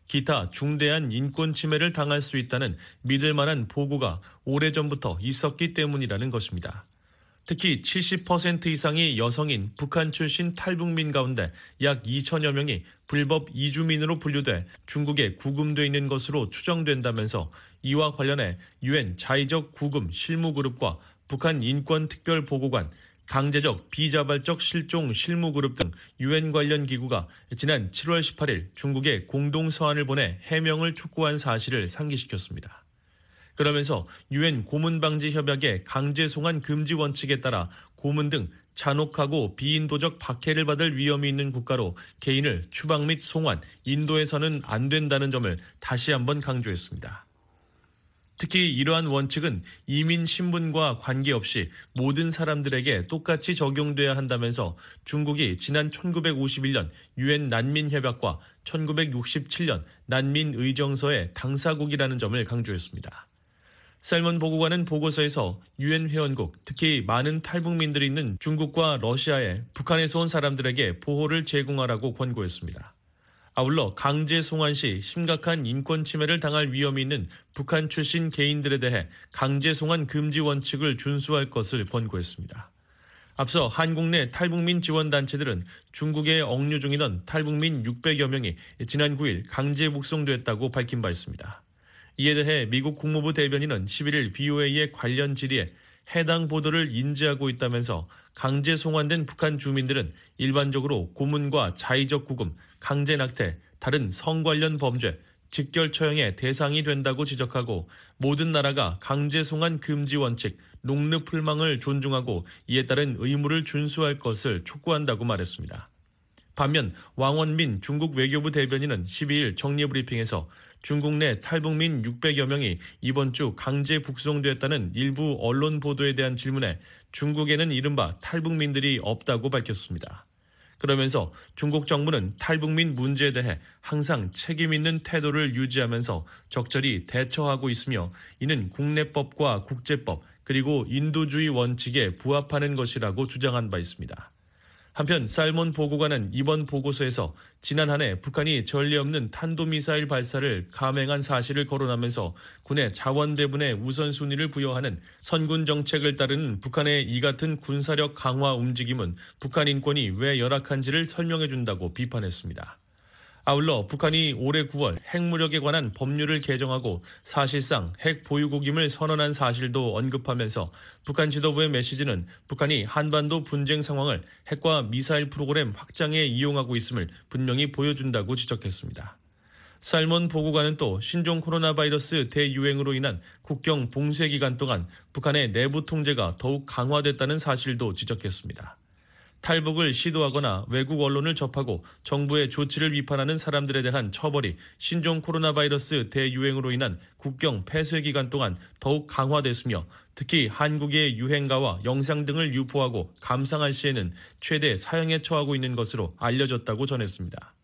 기타 중대한 인권 침해를 당할 수 있다는 믿을 만한 보고가 오래전부터 있었기 때문이라는 것입니다. 특히 칠십 퍼센트 이상이 여성인 북한 출신 탈북민 가운데 약 이천여 명이 불법 이주민으로 분류돼 중국에 구금돼 있는 것으로 추정된다면서 이와 관련해 유엔 자의적 구금 실무그룹과 북한 인권특별보고관, 강제적 비자발적 실종 실무그룹 등 유엔 관련 기구가 지난 칠월 십팔일 중국에 공동서한을 보내 해명을 촉구한 사실을 상기시켰습니다. 그러면서 유엔 고문방지협약의 강제 송환 금지 원칙에 따라 고문 등 잔혹하고 비인도적 박해를 받을 위험이 있는 국가로 개인을 추방 및 송환, 인도해서는 안 된다는 점을 다시 한번 강조했습니다. 특히 이러한 원칙은 이민 신분과 관계없이 모든 사람들에게 똑같이 적용돼야 한다면서 중국이 지난 천구백오십일년 유엔 난민협약과 천구백육십칠년 난민의정서의 당사국이라는 점을 강조했습니다. 살먼 보고관은 보고서에서 유엔 회원국, 특히 많은 탈북민들이 있는 중국과 러시아에 북한에서 온 사람들에게 보호를 제공하라고 권고했습니다. 아울러 강제 송환 시 심각한 인권 침해를 당할 위험이 있는 북한 출신 개인들에 대해 강제 송환 금지 원칙을 준수할 것을 권고했습니다. 앞서 한국 내 탈북민 지원단체들은 중국에 억류 중이던 탈북민 육백여 명이 지난 구일 강제 북송됐다고 밝힌 바 있습니다. 이에 대해 미국 국무부 대변인은 십일일 브이오에이의 관련 질의에 해당 보도를 인지하고 있다면서 강제 송환된 북한 주민들은 일반적으로 고문과 자의적 구금, 강제 낙태, 다른 성 관련 범죄, 직결 처형의 대상이 된다고 지적하고 모든 나라가 강제 송환 금지 원칙, 농르 풀망을 존중하고 이에 따른 의무를 준수할 것을 촉구한다고 말했습니다. 반면 왕원민 중국 외교부 대변인은 십이일 정례브리핑에서 중국 내 탈북민 육백여 명이 이번 주 강제 북송됐다는 일부 언론 보도에 대한 질문에 중국에는 이른바 탈북민들이 없다고 밝혔습니다. 그러면서 중국 정부는 탈북민 문제에 대해 항상 책임 있는 태도를 유지하면서 적절히 대처하고 있으며 이는 국내법과 국제법 그리고 인도주의 원칙에 부합하는 것이라고 주장한 바 있습니다. 한편 살몬 보고관은 이번 보고서에서 지난 한 해 북한이 전례 없는 탄도미사일 발사를 감행한 사실을 거론하면서 군의 자원 배분에 우선순위를 부여하는 선군 정책을 따르는 북한의 이 같은 군사력 강화 움직임은 북한 인권이 왜 열악한지를 설명해준다고 비판했습니다. 아울러 북한이 올해 구월 핵무력에 관한 법률을 개정하고 사실상 핵 보유국임을 선언한 사실도 언급하면서 북한 지도부의 메시지는 북한이 한반도 분쟁 상황을 핵과 미사일 프로그램 확장에 이용하고 있음을 분명히 보여준다고 지적했습니다. 살몬 보고관은 또 신종 코로나 바이러스 대유행으로 인한 국경 봉쇄 기간 동안 북한의 내부 통제가 더욱 강화됐다는 사실도 지적했습니다. 탈북을 시도하거나 외국 언론을 접하고 정부의 조치를 비판하는 사람들에 대한 처벌이 신종 코로나 바이러스 대유행으로 인한 국경 폐쇄 기간 동안 더욱 강화됐으며 특히 한국의 유행가와 영상 등을 유포하고 감상할 시에는 최대 사형에 처하고 있는 것으로 알려졌다고 전했습니다.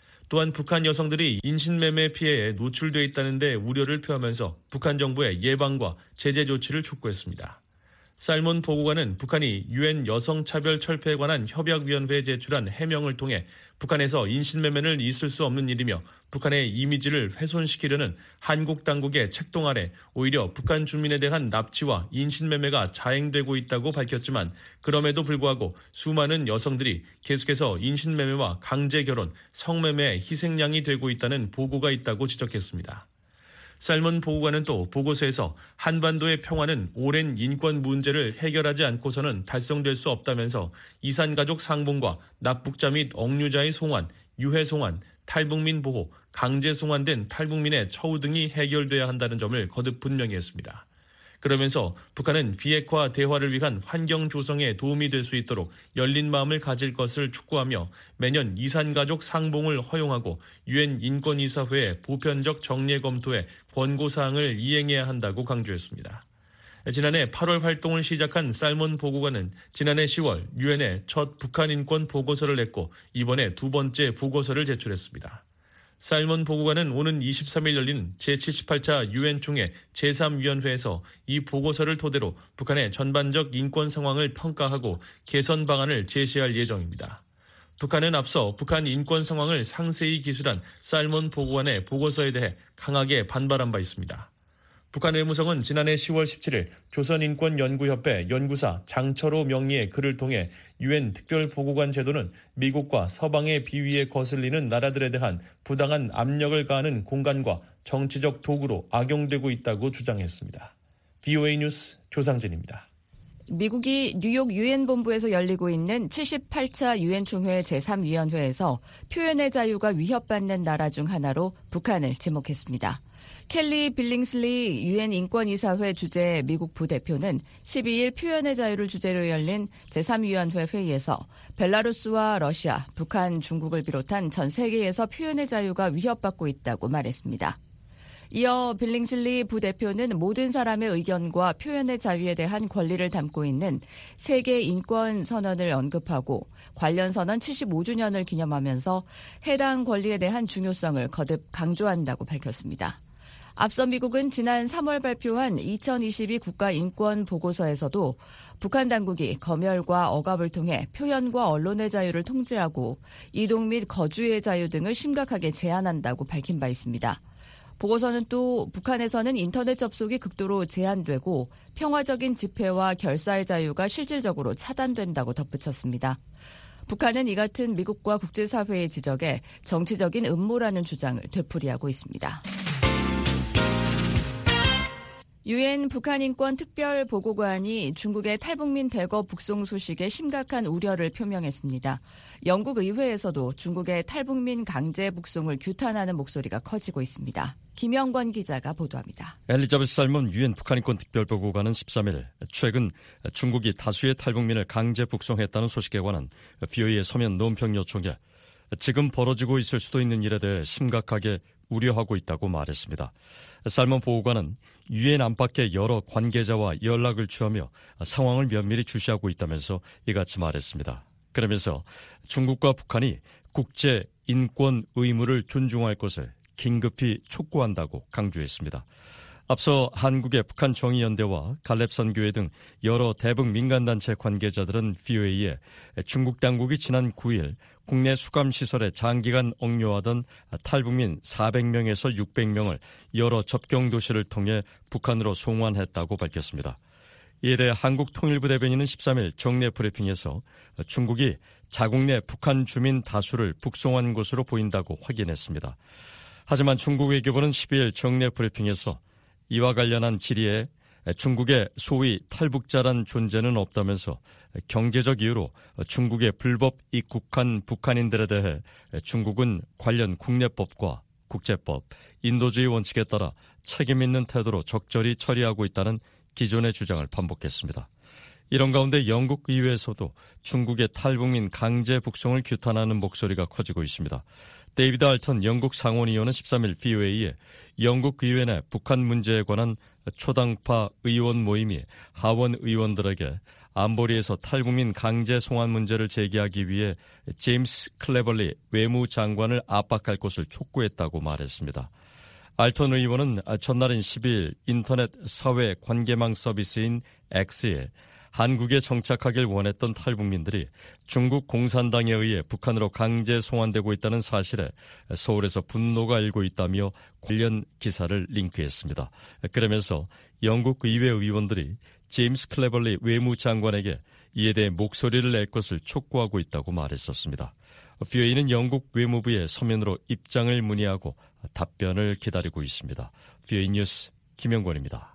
또한 북한 여성들이 인신매매 피해에 노출돼 있다는 데 우려를 표하면서 북한 정부의 예방과 제재 조치를 촉구했습니다. 살몬 보고관은 북한이 유엔 여성차별철폐에 관한 협약위원회에 제출한 해명을 통해 북한에서 인신매매는 있을 수 없는 일이며 북한의 이미지를 훼손시키려는 한국 당국의 책동 아래 오히려 북한 주민에 대한 납치와 인신매매가 자행되고 있다고 밝혔지만 그럼에도 불구하고 수많은 여성들이 계속해서 인신매매와 강제결혼, 성매매의 희생양이 되고 있다는 보고가 있다고 지적했습니다. 살몬 보고관은 또 보고서에서 한반도의 평화는 오랜 인권 문제를 해결하지 않고서는 달성될 수 없다면서 이산가족 상봉과 납북자 및 억류자의 송환, 유해 송환, 탈북민 보호, 강제 송환된 탈북민의 처우 등이 해결돼야 한다는 점을 거듭 분명히 했습니다. 그러면서 북한은 비핵화 대화를 위한 환경 조성에 도움이 될 수 있도록 열린 마음을 가질 것을 촉구하며 매년 이산가족 상봉을 허용하고 유엔 인권이사회의 보편적 정례 검토에 권고사항을 이행해야 한다고 강조했습니다. 지난해 팔월 활동을 시작한 살몬 보고관은 지난해 시월 유엔에 첫 북한 인권 보고서를 냈고 이번에 두 번째 보고서를 제출했습니다. 살몬 보고관은 오는 이십삼일 열린 제칠십팔 차 유엔 총회 제삼 위원회에서 이 보고서를 토대로 북한의 전반적 인권 상황을 평가하고 개선 방안을 제시할 예정입니다. 북한은 앞서 북한 인권 상황을 상세히 기술한 살몬 보고관의 보고서에 대해 강하게 반발한 바 있습니다. 북한 외무성은 지난해 시월 십칠일 조선인권연구협회 연구사 장철호 명의의 글을 통해 유엔 특별보고관 제도는 미국과 서방의 비위에 거슬리는 나라들에 대한 부당한 압력을 가하는 공간과 정치적 도구로 악용되고 있다고 주장했습니다. 브이오에이 뉴스 조상진입니다. 미국이 뉴욕 유엔 본부에서 열리고 있는 칠십팔 차 유엔 총회 제삼 위원회에서 표현의 자유가 위협받는 나라 중 하나로 북한을 지목했습니다. 켈리 빌링슬리 유엔 인권이사회 주재 미국 부대표는 십이일 표현의 자유를 주제로 열린 제삼 위원회 회의에서 벨라루스와 러시아, 북한, 중국을 비롯한 전 세계에서 표현의 자유가 위협받고 있다고 말했습니다. 이어 빌링슬리 부대표는 모든 사람의 의견과 표현의 자유에 대한 권리를 담고 있는 세계 인권 선언을 언급하고 관련 선언 칠십오 주년을 기념하면서 해당 권리에 대한 중요성을 거듭 강조한다고 밝혔습니다. 앞서 미국은 지난 삼월 발표한 이천이십이 국가인권보고서에서도 북한 당국이 검열과 억압을 통해 표현과 언론의 자유를 통제하고 이동 및 거주의 자유 등을 심각하게 제한한다고 밝힌 바 있습니다. 보고서는 또 북한에서는 인터넷 접속이 극도로 제한되고 평화적인 집회와 결사의 자유가 실질적으로 차단된다고 덧붙였습니다. 북한은 이 같은 미국과 국제사회의 지적에 정치적인 음모라는 주장을 되풀이하고 있습니다. 유엔 북한인권 특별보고관이 중국의 탈북민 대거 북송 소식에 심각한 우려를 표명했습니다. 영국 의회에서도 중국의 탈북민 강제 북송을 규탄하는 목소리가 커지고 있습니다. 김영권 기자가 보도합니다. 엘리자베스 살몬 유엔 북한인권 특별보고관은 십삼일 최근 중국이 다수의 탈북민을 강제 북송했다는 소식에 관한 브이오에이의 서면 논평 요청에 지금 벌어지고 있을 수도 있는 일에 대해 심각하게 우려하고 있다고 말했습니다. 살몬 보고관은 유엔 안팎의 여러 관계자와 연락을 취하며 상황을 면밀히 주시하고 있다면서 이같이 말했습니다. 그러면서 중국과 북한이 국제 인권 의무를 존중할 것을 긴급히 촉구한다고 강조했습니다. 앞서 한국의 북한 정의연대와 갈렙선교회 등 여러 대북 민간단체 관계자들은 브이오에이에 중국 당국이 지난 구일 국내 수감시설에 장기간 억류하던 탈북민 사백 명에서 육백 명을 여러 접경도시를 통해 북한으로 송환했다고 밝혔습니다. 이에 대해 한국통일부 대변인은 십삼일 정례 브리핑에서 중국이 자국 내 북한 주민 다수를 북송한 것으로 보인다고 확인했습니다. 하지만 중국 외교부는 십이일 정례 브리핑에서 이와 관련한 질의에 중국의 소위 탈북자란 존재는 없다면서 경제적 이유로 중국에 불법 입국한 북한인들에 대해 중국은 관련 국내법과 국제법, 인도주의 원칙에 따라 책임 있는 태도로 적절히 처리하고 있다는 기존의 주장을 반복했습니다. 이런 가운데 영국 의회에서도 중국의 탈북민 강제 북송을 규탄하는 목소리가 커지고 있습니다. 데이비드 알턴 영국 상원의원은 십삼일 브이오에이에 영국 의회 내 북한 문제에 관한 초당파 의원 모임이 하원 의원들에게 안보리에서 탈북민 강제 송환 문제를 제기하기 위해 제임스 클레벌리 외무장관을 압박할 것을 촉구했다고 말했습니다. 알턴 의원은 전날인 십이일 인터넷 사회 관계망 서비스인 X에 한국에 정착하길 원했던 탈북민들이 중국 공산당에 의해 북한으로 강제 송환되고 있다는 사실에 서울에서 분노가 일고 있다며 관련 기사를 링크했습니다. 그러면서 영국 의회 의원들이 제임스 클레벌리 외무장관에게 이에 대해 목소리를 낼 것을 촉구하고 있다고 말했었습니다. 브이오에이는 영국 외무부의 서면으로 입장을 문의하고 답변을 기다리고 있습니다. 브이오에이 뉴스 김영권입니다.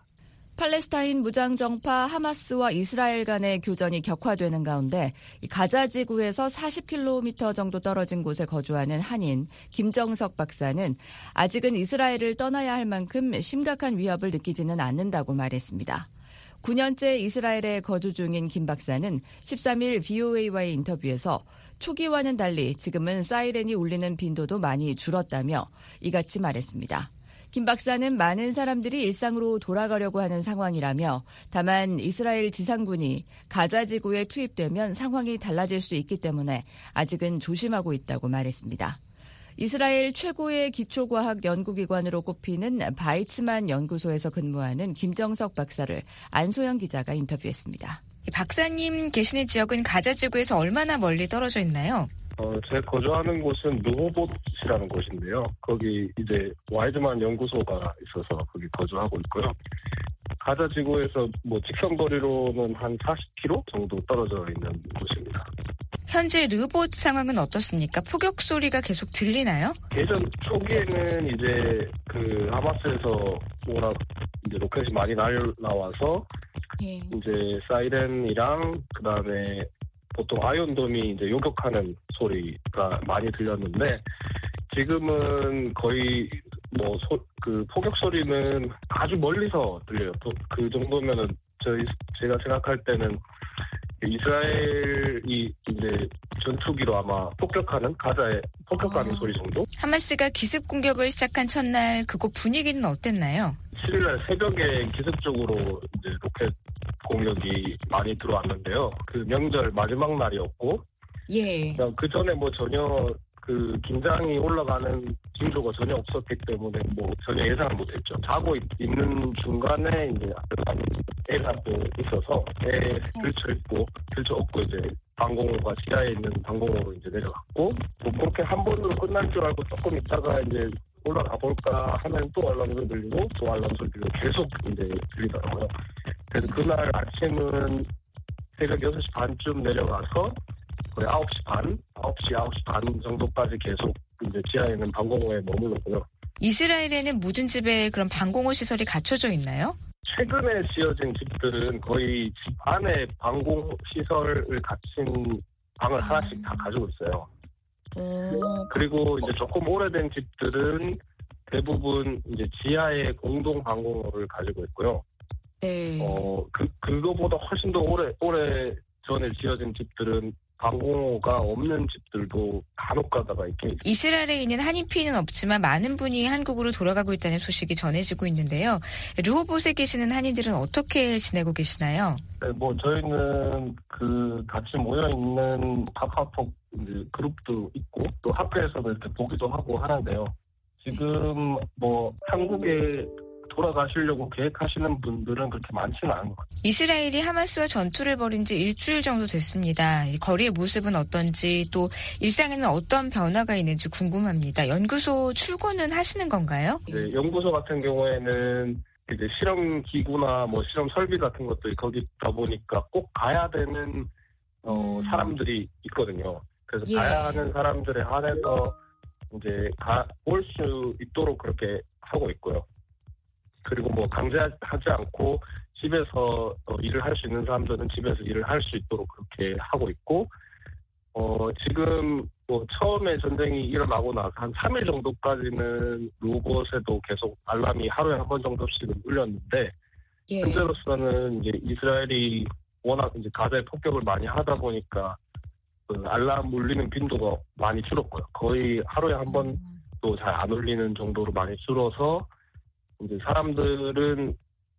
팔레스타인 무장정파 하마스와 이스라엘 간의 교전이 격화되는 가운데 가자 지구에서 사십 킬로미터 정도 떨어진 곳에 거주하는 한인 김정석 박사는 아직은 이스라엘을 떠나야 할 만큼 심각한 위협을 느끼지는 않는다고 말했습니다. 구 년째 이스라엘에 거주 중인 김 박사는 십삼일 브이오에이와의 인터뷰에서 초기와는 달리 지금은 사이렌이 울리는 빈도도 많이 줄었다며 이같이 말했습니다. 김 박사는 많은 사람들이 일상으로 돌아가려고 하는 상황이라며 다만 이스라엘 지상군이 가자 지구에 투입되면 상황이 달라질 수 있기 때문에 아직은 조심하고 있다고 말했습니다. 이스라엘 최고의 기초과학 연구기관으로 꼽히는 바이츠만 연구소에서 근무하는 김정석 박사를 안소영 기자가 인터뷰했습니다. 박사님 계시는 지역은 가자 지구에서 얼마나 멀리 떨어져 있나요? 어, 제 거주하는 곳은 르호봇이라는 곳인데요. 거기 이제 와이즈만 연구소가 있어서 거기 거주하고 있고요. 가자 지구에서 뭐 직선거리로는 한 사십 킬로미터 정도 떨어져 있는 곳입니다. 현재 르봇 상황은 어떻습니까? 포격 소리가 계속 들리나요? 개전 초기에는 이제 그 하마스에서 워낙 이제 로켓이 많이 날라와서 예. 이제 사이렌이랑 그 다음에 보통 아이언돔이 이제 요격하는 소리가 많이 들렸는데 지금은 거의 뭐 그 포격 소리는 아주 멀리서 들려요. 또 그 정도면은 저희 제가 생각할 때는 이스라엘이 이제 전투기로 아마 폭격하는 가자에 폭격하는 어. 소리 정도? 하마스가 기습 공격을 시작한 첫날 그곳 분위기는 어땠나요? 칠일날 새벽에 기습적으로 이제 로켓 공격이 많이 들어왔는데요. 그 명절 마지막 날이었고, 예. 그 전에 뭐 전혀 그 긴장이 올라가는 징조가 전혀 없었기 때문에 뭐 전혀 예상을 못했죠. 자고 있, 있는 중간에 이제 애가 있어서 애 들쳐 있고 들쳐 업고 이제 방공호가 지하에 있는 방공호로 이제 내려갔고 뭐 그렇게 한 번으로 끝날 줄 알고 조금 있다가 이제 올라가 볼까 하면 또 알람 소리 들리고 또 알람 소리 들리고 계속 이제 들리더라고요. 그래서 그날 아침은 새벽 여섯 시 반쯤 내려가서 거의 아홉 시 반, 아홉 시, 아홉 시 반 정도까지 계속 이제 지하에 있는 방공호에 머물렀고요. 이스라엘에는 모든 집에 그런 방공호 시설이 갖춰져 있나요? 최근에 지어진 집들은 거의 집 안에 방공 시설을 갖춘 방을 하나씩 다 가지고 있어요. 음. 그리고 이제 조금 오래된 집들은 대부분 이제 지하에 공동 방공호를 가지고 있고요. 네. 어, 그, 그거보다 훨씬 더 오래, 오래 전에 지어진 집들은 방공호가 없는 집들도 간혹 가다가 이렇게. 이스라엘에 있는 한인 피해는 없지만 많은 분이 한국으로 돌아가고 있다는 소식이 전해지고 있는데요. 르호봇에 계시는 한인들은 어떻게 지내고 계시나요? 네, 뭐 저희는 그 같이 모여 있는 카카오톡 그룹도 있고 또 학교에서도 이렇게 보기도 하고 하는데요. 지금 뭐 한국에 돌아가시려고 계획하시는 분들은 그렇게 많지는 않은 것 같아요. 이스라엘이 하마스와 전투를 벌인 지 일주일 정도 됐습니다. 거리의 모습은 어떤지 또 일상에는 어떤 변화가 있는지 궁금합니다. 연구소 출근은 하시는 건가요? 네, 연구소 같은 경우에는 이제 실험 기구나 뭐 실험 설비 같은 것들이 거기다 보니까 꼭 가야 되는 어, 사람들이 있거든요. 그래서 예. 가야 하는 사람들에 한해서 이제 올 수 있도록 그렇게 하고 있고요. 그리고 뭐 강제하지 않고 집에서 어, 일을 할 수 있는 사람들은 집에서 일을 할 수 있도록 그렇게 하고 있고, 어, 지금 뭐 처음에 전쟁이 일어나고 나서 한 삼 일 정도까지는 로봇에도 계속 알람이 하루에 한 번 정도씩은 울렸는데, 예. 현재로서는 이제 이스라엘이 워낙 이제 가자에 폭격을 많이 하다 보니까 그 알람 울리는 빈도가 많이 줄었고요. 거의 하루에 한 번도 잘 안 울리는 정도로 많이 줄어서 이제 사람들은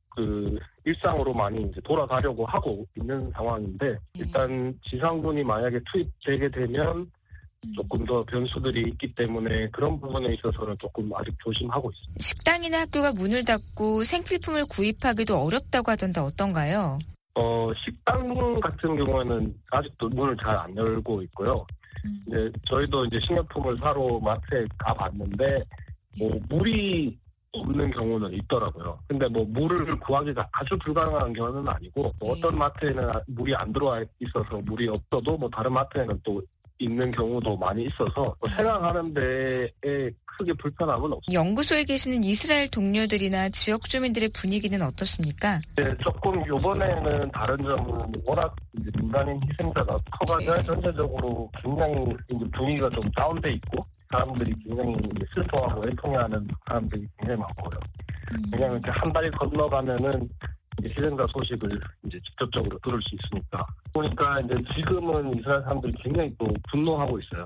그 일상으로 많이 이제 돌아가려고 하고 있는 상황인데 일단 지상군이 만약에 투입되게 되면 조금 더 변수들이 있기 때문에 그런 부분에 있어서는 조금 아직 조심하고 있습니다. 식당이나 학교가 문을 닫고 생필품을 구입하기도 어렵다고 하던데 어떤가요? 어, 식당 같은 경우에는 아직도 문을 잘 안 열고 있고요. 음. 이제 저희도 이제 식료품을 사러 마트에 가봤는데 뭐 물이 없는 경우는 있더라고요. 근데 뭐 물을 구하기가 아주 불가능한 경우는 아니고 뭐 어떤 마트에는 물이 안 들어와 있어서 물이 없어도 뭐 다른 마트에는 또 있는 경우도 많이 있어서 뭐 생활하는 데에 크게 불편함은 없습니다. 연구소에 계시는 이스라엘 동료들이나 지역 주민들의 분위기는 어떻습니까? 네, 조금 이번에는 다른 점은 워낙 이제 민간인 희생자가 커가지고 네. 전체적으로 굉장히 이제 분위기가 좀 다운돼 있고 사람들이 굉장히 슬퍼하고 애통해하는 사람들이 굉장히 많고요. 음. 왜냐하면 이렇게 한 달이 건너가면은 이제 희생자 소식을 이제 직접적으로 들을 수 있으니까. 보니까 이제 지금은 이스라엘 사람들이 굉장히 또 분노하고 있어요.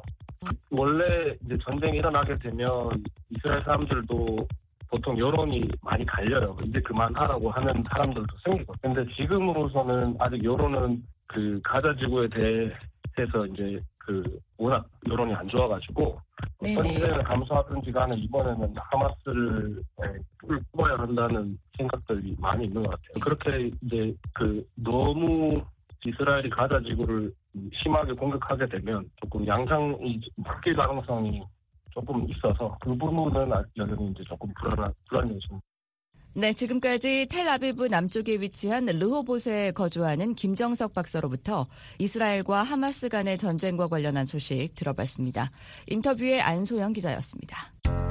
원래 이제 전쟁이 일어나게 되면 이스라엘 사람들도 보통 여론이 많이 갈려요. 이제 그만하라고 하는 사람들도 생기고. 근데 지금으로서는 아직 여론은 그 가자 지구에 대해서 이제 그 워낙 여론이 안 좋아가지고 어떤 희생을 감수하든지 간에 이번에는 하마스를 불 뽑아야 한다는 생각들이 많이 있는 것 같아요. 그렇게 이제 그 너무 이스라엘이 가자 지구를 심하게 공격하게 되면 조금 양상이 바뀔 가능성이 조금 있어서 그 부분은 여전히 이제 조금 불안 불안해집니다. 네, 지금까지 텔아비브 남쪽에 위치한 르호봇에 거주하는 김정석 박사로부터 이스라엘과 하마스 간의 전쟁과 관련한 소식 들어봤습니다. 인터뷰의 안소영 기자였습니다.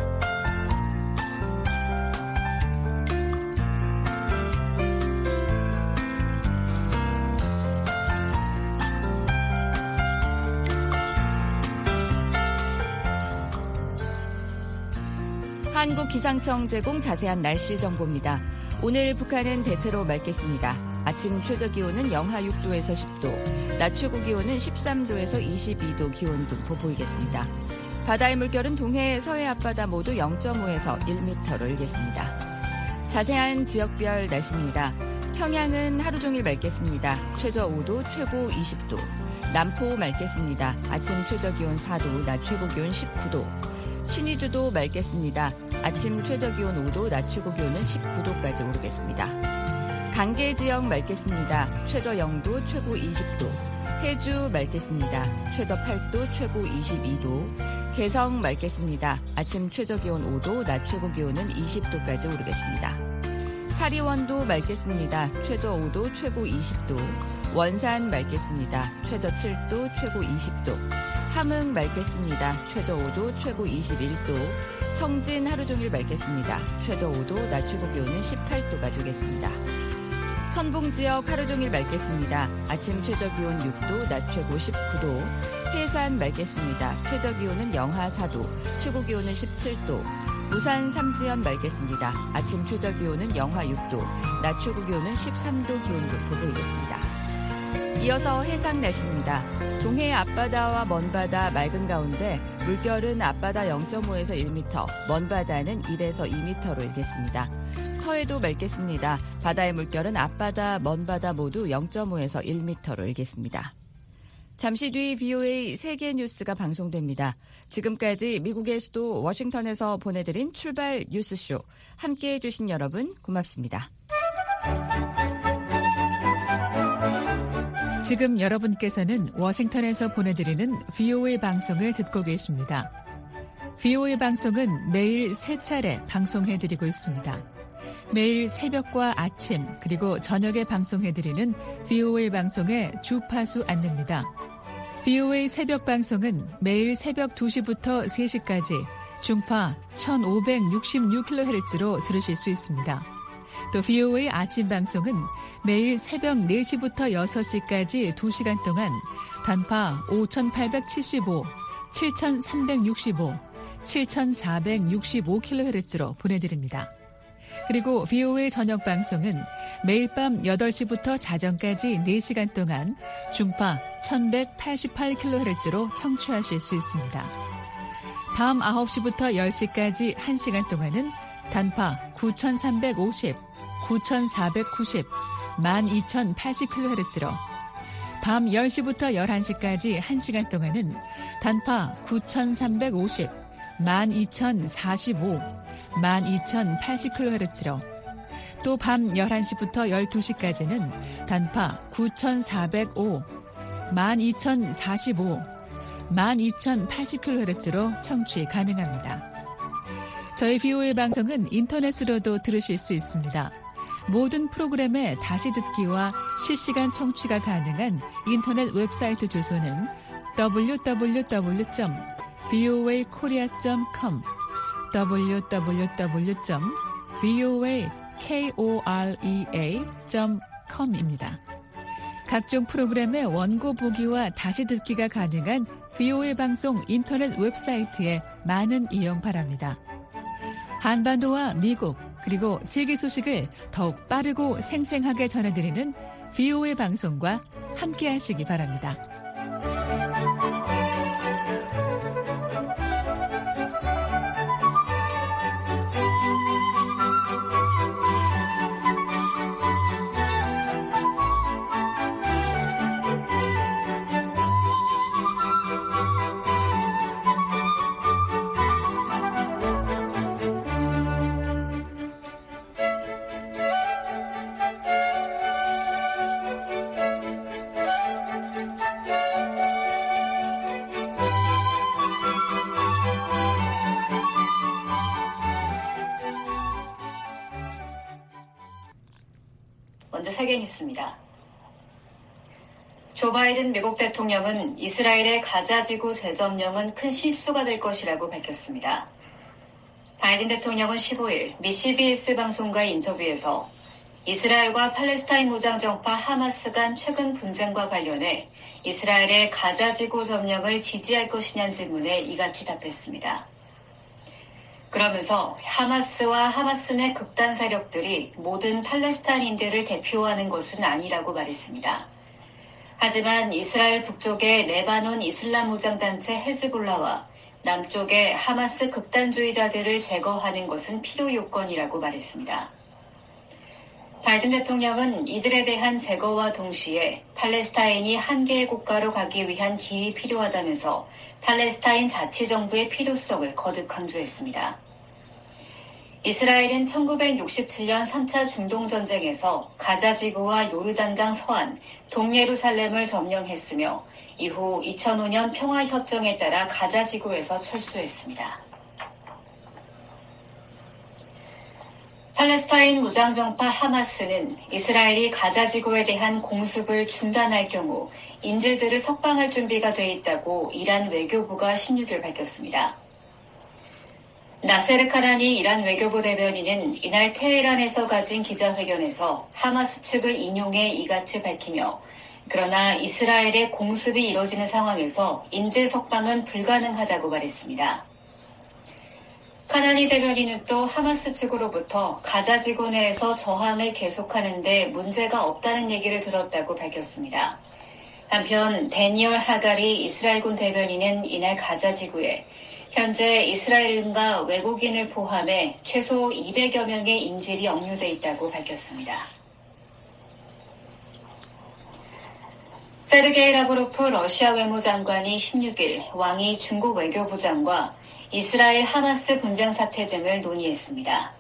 한국기상청 제공 자세한 날씨 정보입니다. 오늘 북한은 대체로 맑겠습니다. 아침 최저기온은 영하 육 도에서 십 도, 낮 최고기온은 십삼 도에서 이십이 도 기온 등포 보이겠습니다. 바다의 물결은 동해, 서해 앞바다 모두 영 점 오에서 일 미터로 일겠습니다. 자세한 지역별 날씨입니다. 평양은 하루 종일 맑겠습니다. 최저 오 도, 최고 이십 도. 남포 맑겠습니다. 아침 최저기온 사 도, 낮 최고기온 십구 도. 신의주도 맑겠습니다. 아침 최저기온 오 도, 낮 최고기온은 십구 도까지 오르겠습니다. 강계 지역 맑겠습니다. 최저 영 도, 최고 이십 도. 해주 맑겠습니다. 최저 팔 도, 최고 이십이 도. 개성 맑겠습니다. 아침 최저기온 오 도, 낮 최고기온은 이십 도까지 오르겠습니다. 사리원도 맑겠습니다. 최저 오 도, 최고 이십 도. 원산 맑겠습니다. 최저 칠 도, 최고 이십 도. 함흥 맑겠습니다. 최저 오 도, 최고 이십일 도. 청진 하루 종일 맑겠습니다. 최저 오 도, 낮 최고기온은 십팔 도가 되겠습니다. 선봉 지역 하루 종일 맑겠습니다. 아침 최저기온 육 도, 낮 최고 십구 도. 해산 맑겠습니다. 최저기온은 영하 사 도, 최고기온은 십칠 도. 부산 삼지연 맑겠습니다. 아침 최저기온은 영하 육 도, 낮 최고기온은 십삼 도 기온 높아 보이겠습니다. 이어서 해상 날씨입니다. 동해 앞바다와 먼바다 맑은 가운데 물결은 앞바다 영 점 오에서 일 미터, 먼바다는 일에서 이 미터로 일겠습니다. 서해도 맑겠습니다. 바다의 물결은 앞바다, 먼바다 모두 영 점 오에서 일 미터로 일겠습니다. 잠시 뒤 브이오에이 세계 뉴스가 방송됩니다. 지금까지 미국의 수도 워싱턴에서 보내드린 출발 뉴스쇼. 함께해 주신 여러분 고맙습니다. 지금 여러분께서는 워싱턴에서 보내드리는 브이오에이 방송을 듣고 계십니다. 브이오에이 방송은 매일 세 차례 방송해드리고 있습니다. 매일 새벽과 아침 그리고 저녁에 방송해드리는 브이오에이 방송의 주파수 안내입니다. 브이오에이 새벽 방송은 매일 새벽 두 시부터 세 시까지 중파 천오백육십육 킬로헤르츠로 들으실 수 있습니다. 또 브이오에이 아침 방송은 매일 새벽 네 시부터 여섯 시까지 두 시간 동안 단파 오천팔백칠십오, 칠천삼백육십오, 칠천사백육십오 킬로헤르츠로 보내드립니다. 그리고 브이오에이 저녁 방송은 매일 밤 여덟 시부터 자정까지 네 시간 동안 중파 천백팔십팔 킬로헤르츠로 청취하실 수 있습니다. 밤 아홉 시부터 열 시까지 한 시간 동안은 단파 구천삼백오십, 구천사백구십, 만 이천팔십 킬로헤르츠로 밤 열 시부터 열한 시까지 한 시간 동안은 단파 구천삼백오십, 만 이천사십오, 만 이천팔십 킬로헤르츠로 또 밤 열한 시부터 열두 시까지는 단파 구천사백오, 만 이천사십오, 만 이천팔십 킬로헤르츠로 청취 가능합니다. 저희 브이오에이 방송은 인터넷으로도 들으실 수 있습니다. 모든 프로그램의 다시 듣기와 실시간 청취가 가능한 인터넷 웹사이트 주소는 더블유 더블유 더블유 점 브이오에이 코리아 점 컴 더블유 더블유 더블유 점 브이오에이 코리아 점 컴입니다. 각종 프로그램의 원고 보기와 다시 듣기가 가능한 브이오에이 방송 인터넷 웹사이트에 많은 이용 바랍니다. 한반도와 미국 그리고 세계 소식을 더욱 빠르고 생생하게 전해드리는 브이오에이 방송과 함께하시기 바랍니다. 먼저 세계 뉴스입니다. 조 바이든 미국 대통령은 이스라엘의 가자지구 재점령은 큰 실수가 될 것이라고 밝혔습니다. 바이든 대통령은 십오일 미 씨비에스 방송과의 인터뷰에서 이스라엘과 팔레스타인 무장정파 하마스 간 최근 분쟁과 관련해 이스라엘의 가자지구 점령을 지지할 것이냐는 질문에 이같이 답했습니다. 그러면서 하마스와 하마스 내 극단 세력들이 모든 팔레스타인인들을 대표하는 것은 아니라고 말했습니다. 하지만 이스라엘 북쪽의 레바논 이슬람 무장단체 헤즈볼라와 남쪽의 하마스 극단주의자들을 제거하는 것은 필요 요건이라고 말했습니다. 바이든 대통령은 이들에 대한 제거와 동시에 팔레스타인이 한 개의 국가로 가기 위한 길이 필요하다면서 팔레스타인 자치정부의 필요성을 거듭 강조했습니다. 이스라엘은 천구백육십칠년 삼 차 중동전쟁에서 가자지구와 요르단강 서안, 동예루살렘을 점령했으며 이후 이천오년 평화협정에 따라 가자지구에서 철수했습니다. 팔레스타인 무장정파 하마스는 이스라엘이 가자지구에 대한 공습을 중단할 경우 인질들을 석방할 준비가 돼 있다고 이란 외교부가 십육일 밝혔습니다. 나세르 카나니 이란 외교부 대변인은 이날 테헤란에서 가진 기자회견에서 하마스 측을 인용해 이같이 밝히며 그러나 이스라엘의 공습이 이뤄지는 상황에서 인질 석방은 불가능하다고 말했습니다. 카나니 대변인은 또 하마스 측으로부터 가자지구 내에서 저항을 계속하는 데 문제가 없다는 얘기를 들었다고 밝혔습니다. 한편 데니얼 하가리 이스라엘군 대변인은 이날 가자지구에 현재 이스라엘군과 외국인을 포함해 최소 이백여 명의 인질이 억류돼 있다고 밝혔습니다. 세르게이 라브로프 러시아 외무장관이 십육일 왕이 중국 외교부장과 이스라엘 하마스 분쟁 사태 등을 논의했습니다.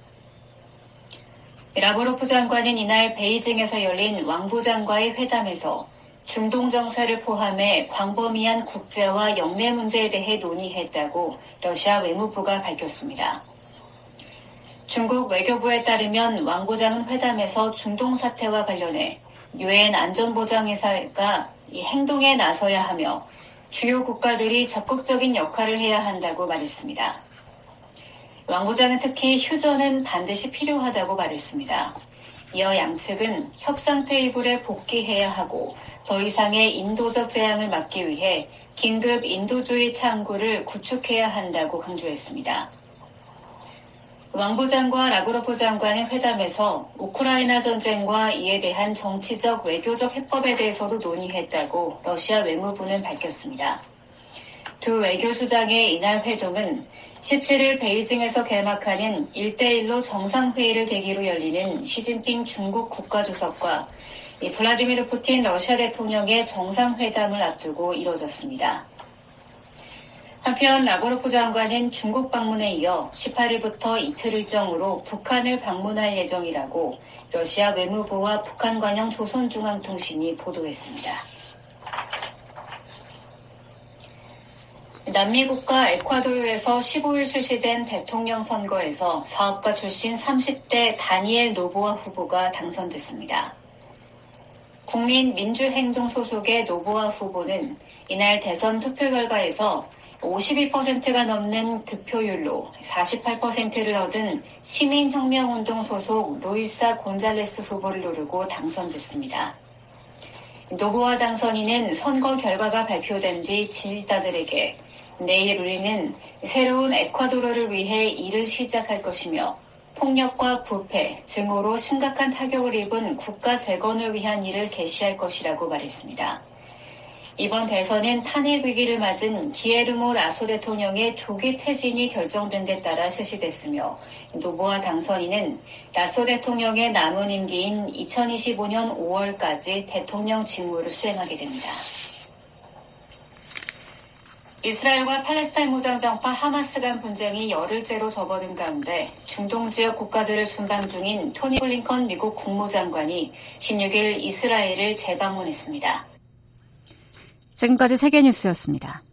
라브로프 장관은 이날 베이징에서 열린 왕 부장과의 회담에서 중동 정세를 포함해 광범위한 국제와 영내 문제에 대해 논의했다고 러시아 외무부가 밝혔습니다. 중국 외교부에 따르면 왕 부장은 회담에서 중동 사태와 관련해 유엔 안전보장이사가 이 행동에 나서야 하며 주요 국가들이 적극적인 역할을 해야 한다고 말했습니다. 왕 부장은 특히 휴전은 반드시 필요하다고 말했습니다. 이어 양측은 협상 테이블에 복귀해야 하고 더 이상의 인도적 재앙을 막기 위해 긴급 인도주의 창구를 구축해야 한다고 강조했습니다. 왕 부장과 라브로프 장관의 회담에서 우크라이나 전쟁과 이에 대한 정치적 외교적 해법에 대해서도 논의했다고 러시아 외무부는 밝혔습니다. 두 외교수장의 이날 회동은 십칠일 베이징에서 개막하는 일 대일로 정상회의를 계기로 열리는 시진핑 중국 국가주석과 블라디미르 푸틴 러시아 대통령의 정상회담을 앞두고 이뤄졌습니다. 한편 라브로프 장관은 중국 방문에 이어 십팔일부터 이틀 일정으로 북한을 방문할 예정이라고 러시아 외무부와 북한 관영 조선중앙통신이 보도했습니다. 남미 국가 에콰도르에서 십오일 실시된 대통령 선거에서 사업가 출신 삼십 대 다니엘 노보아 후보가 당선됐습니다. 국민민주행동 소속의 노보아 후보는 이날 대선 투표 결과에서 오십이 퍼센트가 넘는 득표율로 사십팔 퍼센트를 얻은 시민혁명운동 소속 루이사 곤잘레스 후보를 누르고 당선됐습니다. 노보아 당선인은 선거 결과가 발표된 뒤 지지자들에게 내일 우리는 새로운 에콰도르를 위해 일을 시작할 것이며 폭력과 부패, 증오로 심각한 타격을 입은 국가 재건을 위한 일을 개시할 것이라고 말했습니다. 이번 대선은 탄핵 위기를 맞은 기에르모 라소 대통령의 조기 퇴진이 결정된 데 따라 실시됐으며 노보아 당선인은 라소 대통령의 남은 임기인 이천이십오년 오월까지 대통령 직무를 수행하게 됩니다. 이스라엘과 팔레스타인 무장정파 하마스 간 분쟁이 열흘째로 접어든 가운데 중동 지역 국가들을 순방 중인 토니 블링컨 미국 국무장관이 십육일 이스라엘을 재방문했습니다. 지금까지 세계뉴스였습니다.